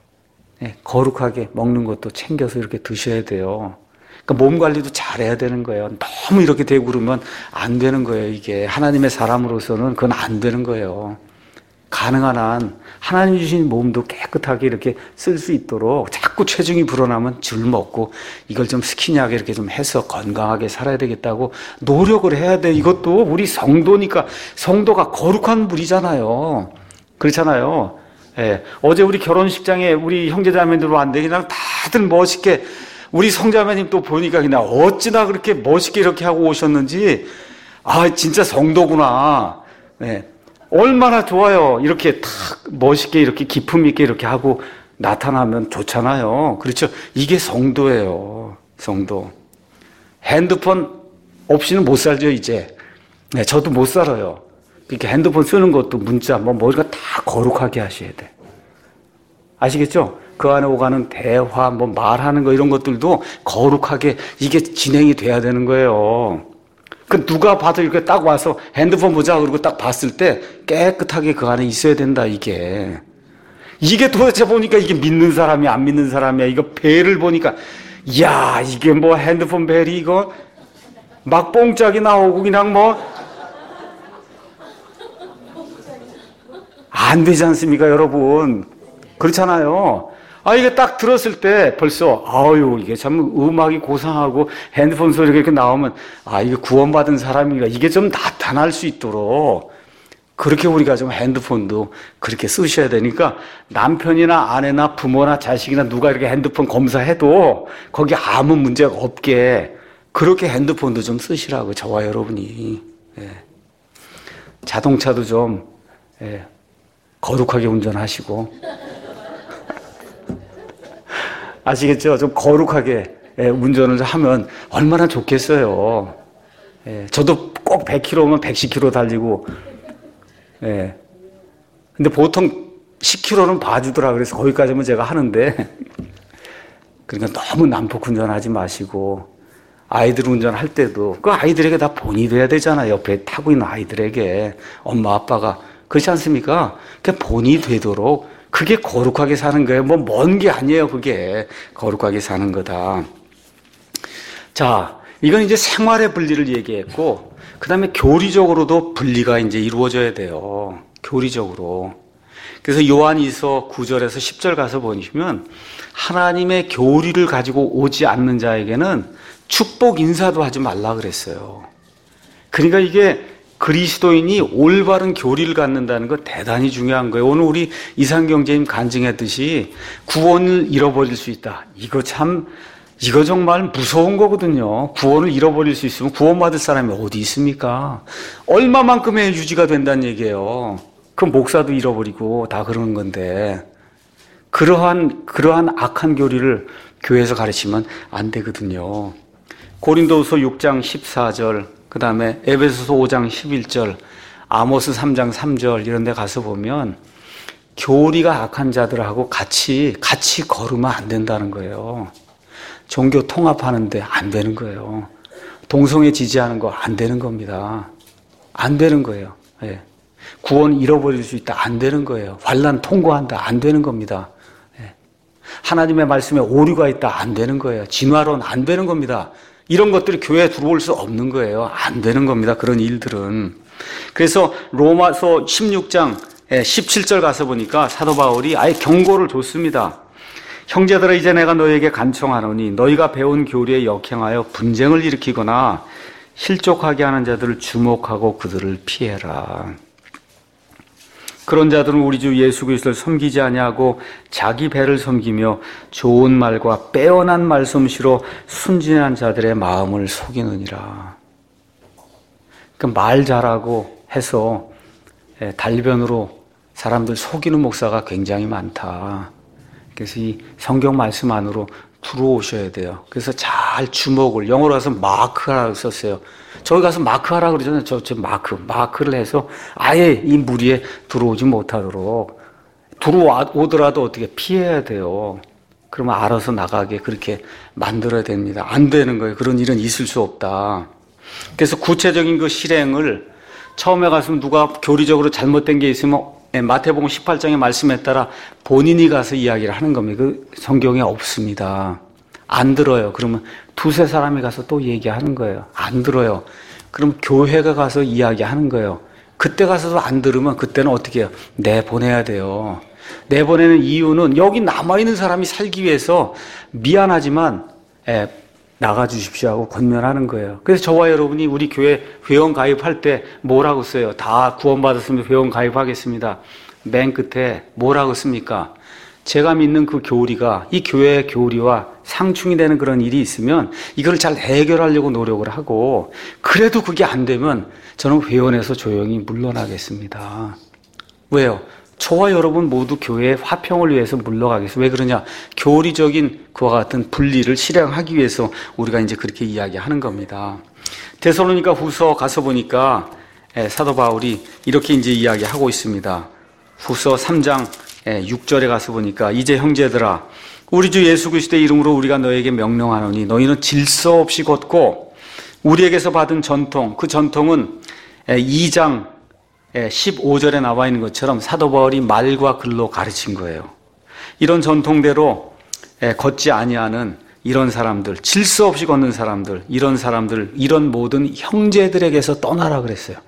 거룩하게 먹는 것도 챙겨서 이렇게 드셔야 돼요. 그러니까 몸 관리도 잘해야 되는 거예요. 너무 이렇게 되고 그러면 안 되는 거예요. 이게 하나님의 사람으로서는 그건 안 되는 거예요. 가능한 한 하나님 주신 몸도 깨끗하게 이렇게 쓸 수 있도록 자꾸 체중이 불어나면 줄 먹고 이걸 좀 스키냐하게 이렇게 좀 해서 건강하게 살아야 되겠다고 노력을 해야 돼. 이것도 우리 성도니까, 성도가 거룩한 분이잖아요. 그렇잖아요. 예. 어제 우리 결혼식장에 우리 형제자매들 왔는데 그냥 다들 멋있게, 우리 성자매님 또 보니까 그냥 어찌나 그렇게 멋있게 이렇게 하고 오셨는지, 아 진짜 성도구나. 예. 얼마나 좋아요. 이렇게 탁 멋있게 이렇게 기품 있게 이렇게 하고 나타나면 좋잖아요. 그렇죠? 이게 성도예요. 성도. 핸드폰 없이는 못 살죠, 이제. 네, 저도 못 살아요. 이렇게 핸드폰 쓰는 것도 문자, 뭐 머리가 다 거룩하게 하셔야 돼. 아시겠죠? 그 안에 오가는 대화, 뭐 말하는 거 이런 것들도 거룩하게 이게 진행이 돼야 되는 거예요. 그 누가 봐도 이렇게 딱 와서 핸드폰 보자 그러고 딱 봤을 때 깨끗하게 그 안에 있어야 된다, 이게. 이게 도대체 보니까 이게 믿는 사람이 안 믿는 사람이야. 이거 벨을 보니까, 이야, 이게 뭐 핸드폰 벨이 이거 막 뽕짝이 나오고 그냥 뭐 안 되지 않습니까, 여러분? 그렇잖아요. 아, 이게 딱 들었을 때 벌써, 아유, 이게 참 음악이 고상하고 핸드폰 소리가 이렇게 나오면, 아, 이게 구원받은 사람이가 이게 좀 나타날 수 있도록 그렇게 우리가 좀 핸드폰도 그렇게 쓰셔야 되니까 남편이나 아내나 부모나 자식이나 누가 이렇게 핸드폰 검사해도 거기 아무 문제가 없게 그렇게 핸드폰도 좀 쓰시라고, 저와 여러분이. 예. 자동차도 좀, 예, 거룩하게 운전하시고. 아시겠죠? 좀 거룩하게 예, 운전을 하면 얼마나 좋겠어요. 예, 저도 꼭 백 킬로미터면 백십 킬로미터 달리고, 예. 근데 보통 십 킬로미터는 봐주더라. 그래서 거기까지면 제가 하는데, 그러니까 너무 난폭 운전하지 마시고, 아이들 운전할 때도, 그 아이들에게 다 본이 돼야 되잖아요. 옆에 타고 있는 아이들에게. 엄마, 아빠가. 그렇지 않습니까? 그 본이 되도록, 그게 거룩하게 사는 거예요. 뭐, 먼 게 아니에요. 그게. 거룩하게 사는 거다. 자, 이건 이제 생활의 분리를 얘기했고, 그 다음에 교리적으로도 분리가 이제 이루어져야 돼요. 교리적으로. 그래서 요한이서 구 절에서 십 절 가서 보시면, 하나님의 교리를 가지고 오지 않는 자에게는 축복 인사도 하지 말라 그랬어요. 그러니까 이게 그리스도인이 올바른 교리를 갖는다는 거 대단히 중요한 거예요. 오늘 우리 이상경제님 간증했듯이 구원을 잃어버릴 수 있다. 이거 참, 이거 정말 무서운 거거든요. 구원을 잃어버릴 수 있으면 구원받을 사람이 어디 있습니까? 얼마만큼의 유지가 된다는 얘기예요. 그 목사도 잃어버리고 다 그러는 건데, 그러한, 그러한 악한 교리를 교회에서 가르치면 안 되거든요. 고린도후서 육 장 십사 절, 그 다음에 에베소서 오 장 십일 절, 아모스 삼 장 삼 절 이런 데 가서 보면 교리가 악한 자들하고 같이 같이 걸으면 안 된다는 거예요. 종교 통합하는데 안 되는 거예요. 동성애 지지하는 거 안 되는 겁니다. 안 되는 거예요. 예. 구원 잃어버릴 수 있다. 안 되는 거예요. 환난 통과한다. 안 되는 겁니다. 예. 하나님의 말씀에 오류가 있다. 안 되는 거예요. 진화론 안 되는 겁니다. 이런 것들이 교회에 들어올 수 없는 거예요. 안 되는 겁니다. 그런 일들은. 그래서 로마서 십육 장 십칠 절 가서 보니까 사도 바울이 아예 경고를 줬습니다. 형제들아, 이제 내가 너희에게 간청하노니 너희가 배운 교리에 역행하여 분쟁을 일으키거나 실족하게 하는 자들을 주목하고 그들을 피해라. 그런 자들은 우리 주 예수 그리스도를 섬기지 아니하고 자기 배를 섬기며 좋은 말과 빼어난 말솜씨로 순진한 자들의 마음을 속이느니라. 그러니까 말 잘하고 해서 달변으로 사람들 속이는 목사가 굉장히 많다. 그래서 이 성경 말씀 안으로 들어오셔야 돼요. 그래서 잘 주목을, 영어로 가서 마크라고 썼어요. 저기 가서 마크하라 그러잖아요. 저, 저 마크, 마크를 해서 아예 이 무리에 들어오지 못하도록. 들어오더라도 어떻게 피해야 돼요. 그러면 알아서 나가게 그렇게 만들어야 됩니다. 안 되는 거예요. 그런 일은 있을 수 없다. 그래서 구체적인 그 실행을 처음에 가서 누가 교리적으로 잘못된 게 있으면 마태복음 십팔 장의 말씀에 따라 본인이 가서 이야기를 하는 겁니다. 그 성경에 없습니다. 안 들어요. 그러면 두세 사람이 가서 또 얘기하는 거예요. 안 들어요. 그럼 교회가 가서 이야기하는 거예요. 그때 가서도 안 들으면 그때는 어떻게 해요? 내보내야 돼요. 내보내는 이유는 여기 남아있는 사람이 살기 위해서 미안하지만 에, 나가주십시오 하고 권면하는 거예요. 그래서 저와 여러분이 우리 교회 회원 가입할 때 뭐라고 써요? 다 구원받았으면 회원 가입하겠습니다. 맨 끝에 뭐라고 씁니까? 제가 믿는 그 교리가 이 교회의 교리와 상충이 되는 그런 일이 있으면 이걸 잘 해결하려고 노력을 하고, 그래도 그게 안 되면 저는 회원에서 조용히 물러나겠습니다. 왜요? 저와 여러분 모두 교회의 화평을 위해서 물러가겠습니다. 왜 그러냐? 교리적인 그와 같은 분리를 실행하기 위해서 우리가 이제 그렇게 이야기하는 겁니다. 데살로니가 후서 가서 보니까 사도 바울이 이렇게 이제 이야기하고 있습니다. 후서 삼 장 육 절에 가서 보니까 이제 형제들아, 우리 주 예수 그리스도의 이름으로 우리가 너에게 명령하노니 너희는 질서 없이 걷고 우리에게서 받은 전통, 그 전통은 이 장 십오 절에 나와 있는 것처럼 사도 바울이 말과 글로 가르친 거예요. 이런 전통대로 걷지 아니하는 이런 사람들, 질서 없이 걷는 사람들, 이런 사람들, 이런 모든 형제들에게서 떠나라 그랬어요.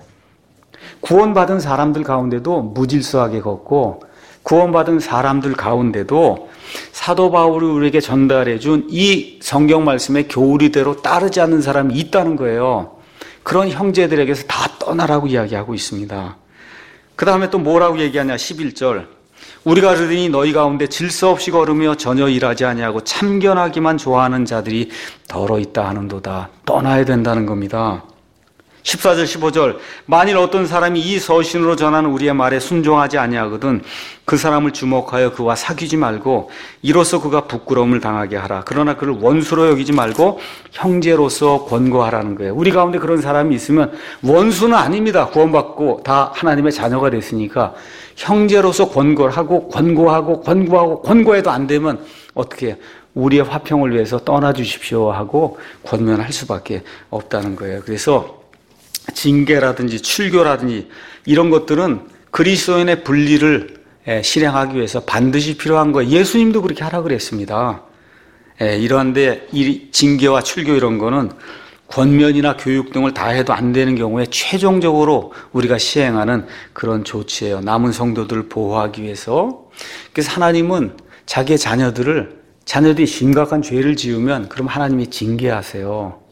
구원받은 사람들 가운데도 무질서하게 걷고, 구원받은 사람들 가운데도 사도 바울이 우리에게 전달해 준 이 성경 말씀의 교리대로 따르지 않는 사람이 있다는 거예요. 그런 형제들에게서 다 떠나라고 이야기하고 있습니다. 그 다음에 또 뭐라고 얘기하냐? 십일 절. 우리가 그러니 너희 가운데 질서 없이 걸으며 전혀 일하지 아니하고 참견하기만 좋아하는 자들이 더러 있다 하는도다. 떠나야 된다는 겁니다. 십사 절 십오 절 만일 어떤 사람이 이 서신으로 전하는 우리의 말에 순종하지 아니하거든 그 사람을 주목하여 그와 사귀지 말고 이로써 그가 부끄러움을 당하게 하라. 그러나 그를 원수로 여기지 말고 형제로서 권고하라는 거예요. 우리 가운데 그런 사람이 있으면 원수는 아닙니다. 구원받고 다 하나님의 자녀가 됐으니까 형제로서 권고를 하고 권고하고 권고하고 권고해도 안 되면 어떻게 해요? 우리의 화평을 위해서 떠나주십시오 하고 권면할 수밖에 없다는 거예요. 그래서 징계라든지 출교라든지 이런 것들은 그리스도인의 분리를 실행하기 위해서 반드시 필요한 거예요. 예수님도 그렇게 하라 그랬습니다. 이러한데 이 징계와 출교 이런 거는 권면이나 교육 등을 다 해도 안 되는 경우에 최종적으로 우리가 시행하는 그런 조치예요. 남은 성도들을 보호하기 위해서. 그래서 하나님은 자기의 자녀들을 자녀들이 심각한 죄를 지으면 그럼 하나님이 징계하세요.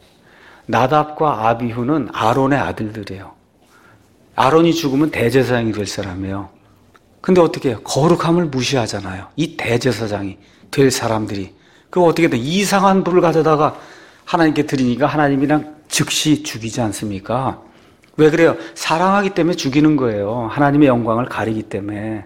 나답과 아비후는 아론의 아들들이에요. 아론이 죽으면 대제사장이 될 사람이에요. 근데 어떻게 해요? 거룩함을 무시하잖아요. 이 대제사장이 될 사람들이. 그거 어떻게 돼? 이상한 불을 가져다가 하나님께 드리니까 하나님이랑 즉시 죽이지 않습니까? 왜 그래요? 사랑하기 때문에 죽이는 거예요. 하나님의 영광을 가리기 때문에.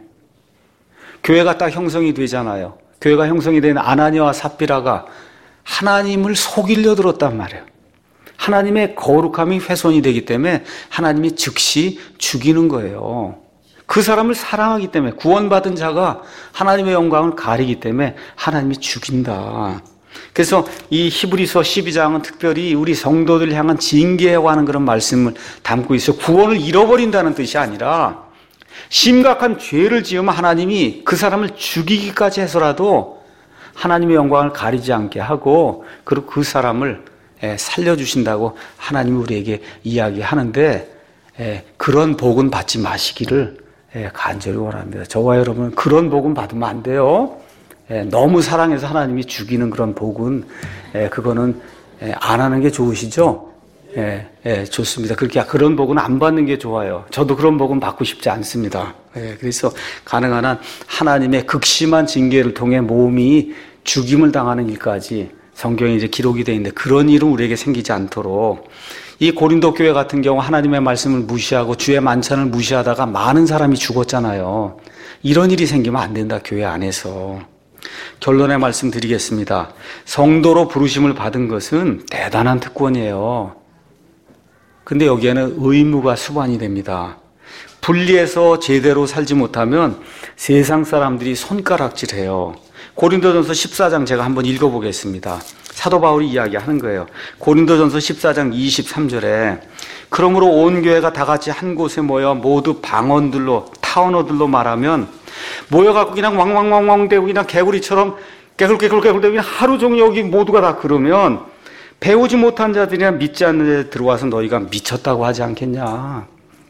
교회가 딱 형성이 되잖아요. 교회가 형성이 된 아나니아와 삽비라가 하나님을 속이려 들었단 말이에요. 하나님의 거룩함이 훼손이 되기 때문에 하나님이 즉시 죽이는 거예요. 그 사람을 사랑하기 때문에 구원받은 자가 하나님의 영광을 가리기 때문에 하나님이 죽인다. 그래서 이 히브리서 십이 장은 특별히 우리 성도들 향한 징계에 관한 그런 말씀을 담고 있어요. 구원을 잃어버린다는 뜻이 아니라 심각한 죄를 지으면 하나님이 그 사람을 죽이기까지 해서라도 하나님의 영광을 가리지 않게 하고 그리고 그 사람을 살려주신다고 하나님이 우리에게 이야기하는데 그런 복은 받지 마시기를 간절히 원합니다. 저와 여러분은 그런 복은 받으면 안 돼요. 너무 사랑해서 하나님이 죽이는 그런 복은 그거는 안 하는 게 좋으시죠? 예, 예, 좋습니다. 그렇게 그런 복은 안 받는 게 좋아요. 저도 그런 복은 받고 싶지 않습니다. 예, 그래서 가능한 한 하나님의 극심한 징계를 통해 몸이 죽임을 당하는 일까지 성경에 이제 기록이 되어 있는데 그런 일은 우리에게 생기지 않도록 이 고린도 교회 같은 경우 하나님의 말씀을 무시하고 주의 만찬을 무시하다가 많은 사람이 죽었잖아요. 이런 일이 생기면 안 된다, 교회 안에서. 결론의 말씀 드리겠습니다. 성도로 부르심을 받은 것은 대단한 특권이에요. 근데 여기에는 의무가 수반이 됩니다. 분리해서 제대로 살지 못하면 세상 사람들이 손가락질해요. 고린도전서 십사 장 제가 한번 읽어보겠습니다. 사도 바울이 이야기하는 거예요. 고린도전서 십사 장 이십삼 절에 그러므로 온 교회가 다 같이 한 곳에 모여 모두 방언들로 타언어들로 말하면 모여갖고 그냥 왕왕왕왕 대고 그냥 개구리처럼 깨굴깨굴깨굴 대고 그냥 하루 종일 여기 모두가 다 그러면 배우지 못한 자들이나 믿지 않는 자들이 들어와서 너희가 미쳤다고 하지 않겠냐.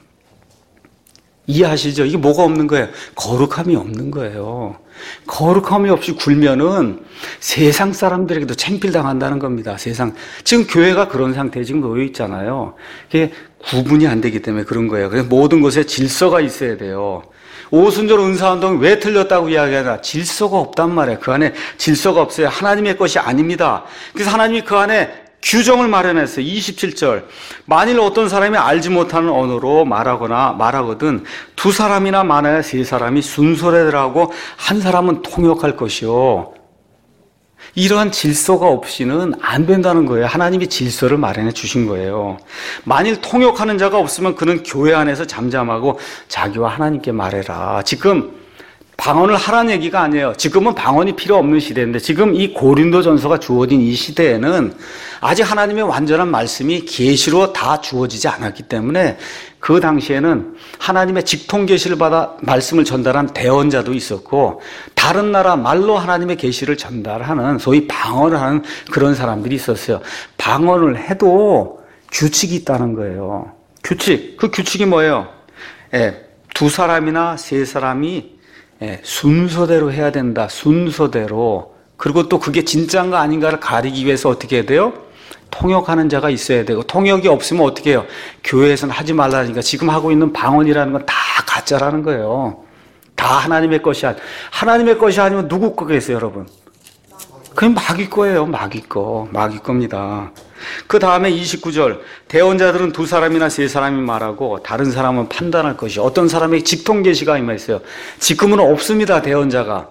이해하시죠? 이게 뭐가 없는 거예요? 거룩함이 없는 거예요. 거룩함이 없이 굴면은 세상 사람들에게도 창필당한다는 겁니다. 세상. 지금 교회가 그런 상태에 지금 놓여 있잖아요. 이게 구분이 안 되기 때문에 그런 거예요. 그래서 모든 것에 질서가 있어야 돼요. 오순절 은사운동이 왜 틀렸다고 이야기하나? 질서가 없단 말이에요. 그 안에 질서가 없어요. 하나님의 것이 아닙니다. 그래서 하나님이 그 안에 규정을 마련했어요. 이십칠 절. 만일 어떤 사람이 알지 못하는 언어로 말하거나 말하거든 두 사람이나 많아야 세 사람이 순서대로하고 한 사람은 통역할 것이요. 이러한 질서가 없이는 안 된다는 거예요. 하나님이 질서를 마련해 주신 거예요. 만일 통역하는 자가 없으면 그는 교회 안에서 잠잠하고 자기와 하나님께 말해라. 지금 방언을 하라는 얘기가 아니에요. 지금은 방언이 필요 없는 시대인데 지금 이 고린도전서가 주어진 이 시대에는 아직 하나님의 완전한 말씀이 계시로 다 주어지지 않았기 때문에 그 당시에는 하나님의 직통 계시를 받아 말씀을 전달한 대언자도 있었고 다른 나라 말로 하나님의 계시를 전달하는 소위 방언을 하는 그런 사람들이 있었어요. 방언을 해도 규칙이 있다는 거예요. 규칙. 그 규칙이 뭐예요? 예, 두 사람이나 세 사람이 예, 순서대로 해야 된다. 순서대로. 그리고 또 그게 진짜인가 아닌가를 가리기 위해서 어떻게 해야 돼요? 통역하는 자가 있어야 되고 통역이 없으면 어떻게 해요? 교회에서는 하지 말라니까 지금 하고 있는 방언이라는 건 다 가짜라는 거예요. 다 하나님의 것이 아니 하나님의 것이 아니면 누구 거겠어요, 여러분? 그건 마귀 거예요. 마귀 거. 마귀 겁니다. 그 다음에 이십구 절, 대언자들은 두 사람이나 세 사람이 말하고 다른 사람은 판단할 것이. 어떤 사람에게 직통 계시가 임하였어요. 지금은 없습니다. 대언자가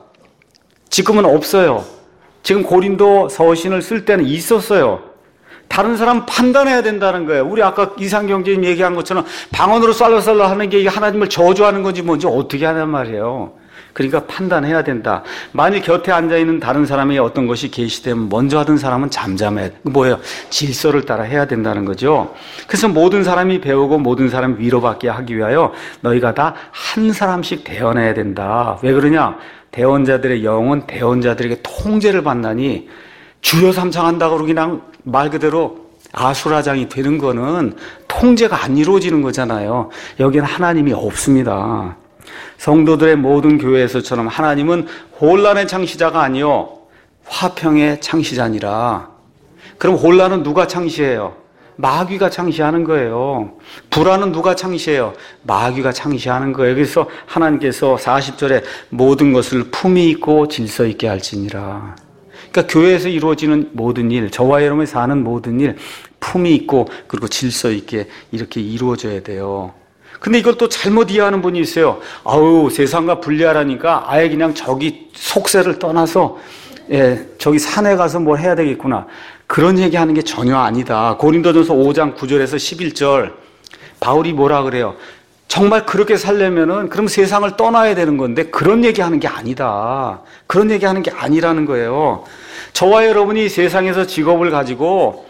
지금은 없어요. 지금 고린도 서신을 쓸 때는 있었어요. 다른 사람 판단해야 된다는 거예요. 우리 아까 이상경제님 얘기한 것처럼 방언으로 쌀라쌀라 하는 게 하나님을 저주하는 건지 뭔지 어떻게 하냔 말이에요. 그러니까 판단해야 된다. 만일 곁에 앉아있는 다른 사람에게 어떤 것이 계시되면 먼저 하던 사람은 잠잠해. 뭐예요? 질서를 따라 해야 된다는 거죠. 그래서 모든 사람이 배우고 모든 사람이 위로받게 하기 위하여 너희가 다 한 사람씩 대언해야 된다. 왜 그러냐? 대언자들의 영은 대언자들에게 통제를 받나니 주여 삼창한다고 그냥 말 그대로 아수라장이 되는 거는 통제가 안 이루어지는 거잖아요. 여기는 하나님이 없습니다. 성도들의 모든 교회에서처럼 하나님은 혼란의 창시자가 아니요 화평의 창시자니라. 그럼 혼란은 누가 창시해요? 마귀가 창시하는 거예요. 불안은 누가 창시해요? 마귀가 창시하는 거예요. 그래서 하나님께서 사십 절에 모든 것을 품위 있고 질서 있게 할지니라. 그러니까 교회에서 이루어지는 모든 일, 저와 여러분이 사는 모든 일 품위 있고 그리고 질서 있게 이렇게 이루어져야 돼요. 근데 이걸 또 잘못 이해하는 분이 있어요. 아우, 세상과 분리하라니까 아예 그냥 저기 속세를 떠나서 예, 저기 산에 가서 뭘 해야 되겠구나. 그런 얘기하는 게 전혀 아니다. 고린도전서 오 장 구 절에서 십일 절 바울이 뭐라 그래요? 정말 그렇게 살려면은 그럼 세상을 떠나야 되는 건데 그런 얘기하는 게 아니다. 그런 얘기하는 게 아니라는 거예요. 저와 여러분이 세상에서 직업을 가지고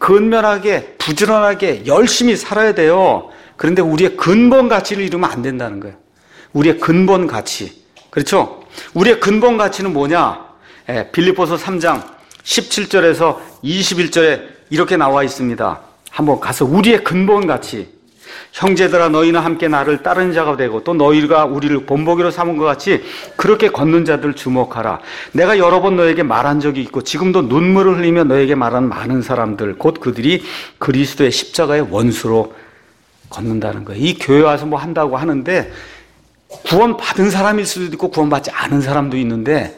근면하게 부지런하게 열심히 살아야 돼요. 그런데 우리의 근본 가치를 잃으면 안 된다는 거예요. 우리의 근본 가치. 그렇죠? 우리의 근본 가치는 뭐냐? 예, 빌립보서 삼 장 십칠 절에서 이십일 절에 이렇게 나와 있습니다. 한번 가서 우리의 근본 가치. 형제들아 너희는 함께 나를 따르는 자가 되고 또 너희가 우리를 본보기로 삼은 것 같이 그렇게 걷는 자들 주목하라. 내가 여러 번 너에게 말한 적이 있고 지금도 눈물을 흘리며 너에게 말하는 많은 사람들 곧 그들이 그리스도의 십자가의 원수로 걷는다는 거예요. 이 교회 와서 뭐 한다고 하는데 구원 받은 사람일 수도 있고 구원 받지 않은 사람도 있는데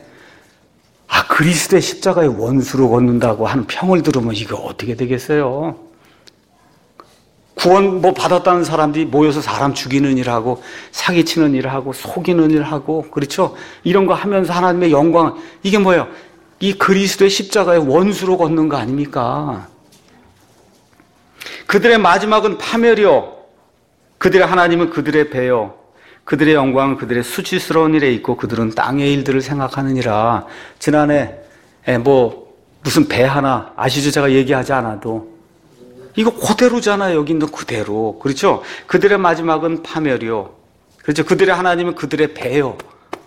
아 그리스도의 십자가의 원수로 걷는다고 하는 평을 들으면 이거 어떻게 되겠어요? 구원 뭐 받았다는 사람들이 모여서 사람 죽이는 일하고 사기치는 일하고 속이는 일하고 그렇죠? 이런 거 하면서 하나님의 영광 이게 뭐예요? 이 그리스도의 십자가의 원수로 걷는 거 아닙니까? 그들의 마지막은 파멸이요. 그들의 하나님은 그들의 배요. 그들의 영광은 그들의 수치스러운 일에 있고 그들은 땅의 일들을 생각하느니라. 지난해 뭐 무슨 배 하나 아시죠? 제가 얘기하지 않아도 이거 그대로잖아요. 여기 있는 그대로. 그렇죠? 그들의 마지막은 파멸이요. 그렇죠? 그들의 하나님은 그들의 배요.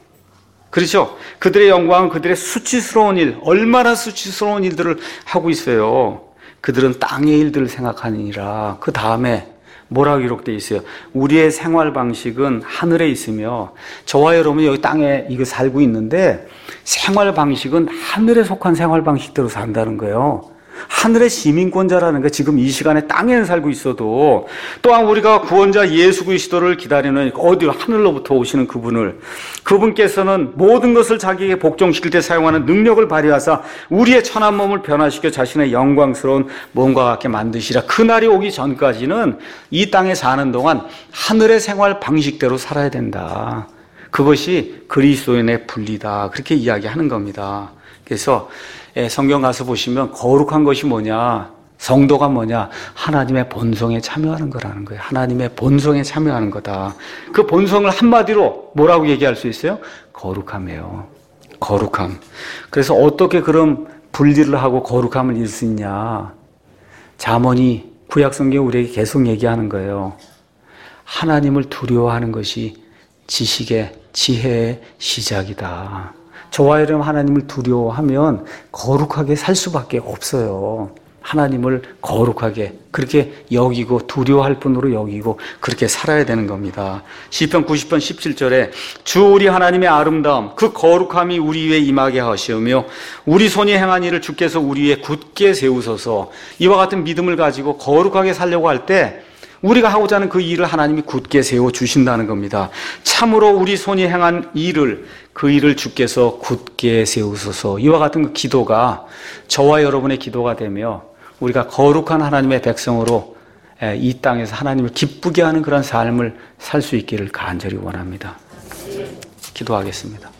그렇죠? 그들의 영광은 그들의 수치스러운 일, 얼마나 수치스러운 일들을 하고 있어요. 그들은 땅의 일들을 생각하느니라. 그 다음에 뭐라고 기록되어 있어요? 우리의 생활 방식은 하늘에 있으며 저와 여러분이 여기 땅에 이거 살고 있는데 생활 방식은 하늘에 속한 생활 방식대로 산다는 거예요. 하늘의 시민권자라는 게 지금 이 시간에 땅에 살고 있어도 또한 우리가 구원자 예수 그리스도를 기다리는 어디 하늘로부터 오시는 그분을 그분께서는 모든 것을 자기에게 복종시킬 때 사용하는 능력을 발휘하사 우리의 천한 몸을 변화시켜 자신의 영광스러운 몸과 같게 만드시라. 그날이 오기 전까지는 이 땅에 사는 동안 하늘의 생활 방식대로 살아야 된다. 그것이 그리스도인의 분리다. 그렇게 이야기하는 겁니다. 그래서 성경 가서 보시면 거룩한 것이 뭐냐? 성도가 뭐냐? 하나님의 본성에 참여하는 거라는 거예요. 하나님의 본성에 참여하는 거다. 그 본성을 한마디로 뭐라고 얘기할 수 있어요? 거룩함이에요. 거룩함. 그래서 어떻게 그런 분리를 하고 거룩함을 잃을 수 있냐? 잠언이 구약성경 우리에게 계속 얘기하는 거예요. 하나님을 두려워하는 것이 지식의 지혜의 시작이다. 저와 여러분 하나님을 두려워하면 거룩하게 살 수밖에 없어요. 하나님을 거룩하게 그렇게 여기고 두려워할 뿐으로 여기고 그렇게 살아야 되는 겁니다. 시편 구십 편 십칠 절에 주 우리 하나님의 아름다움 그 거룩함이 우리 위에 임하게 하시오며 우리 손이 행한 일을 주께서 우리 위에 굳게 세우소서. 이와 같은 믿음을 가지고 거룩하게 살려고 할 때 우리가 하고자 하는 그 일을 하나님이 굳게 세워주신다는 겁니다. 참으로 우리 손이 행한 일을 그 일을 주께서 굳게 세우소서. 이와 같은 그 기도가 저와 여러분의 기도가 되며 우리가 거룩한 하나님의 백성으로 이 땅에서 하나님을 기쁘게 하는 그런 삶을 살 수 있기를 간절히 원합니다. 기도하겠습니다.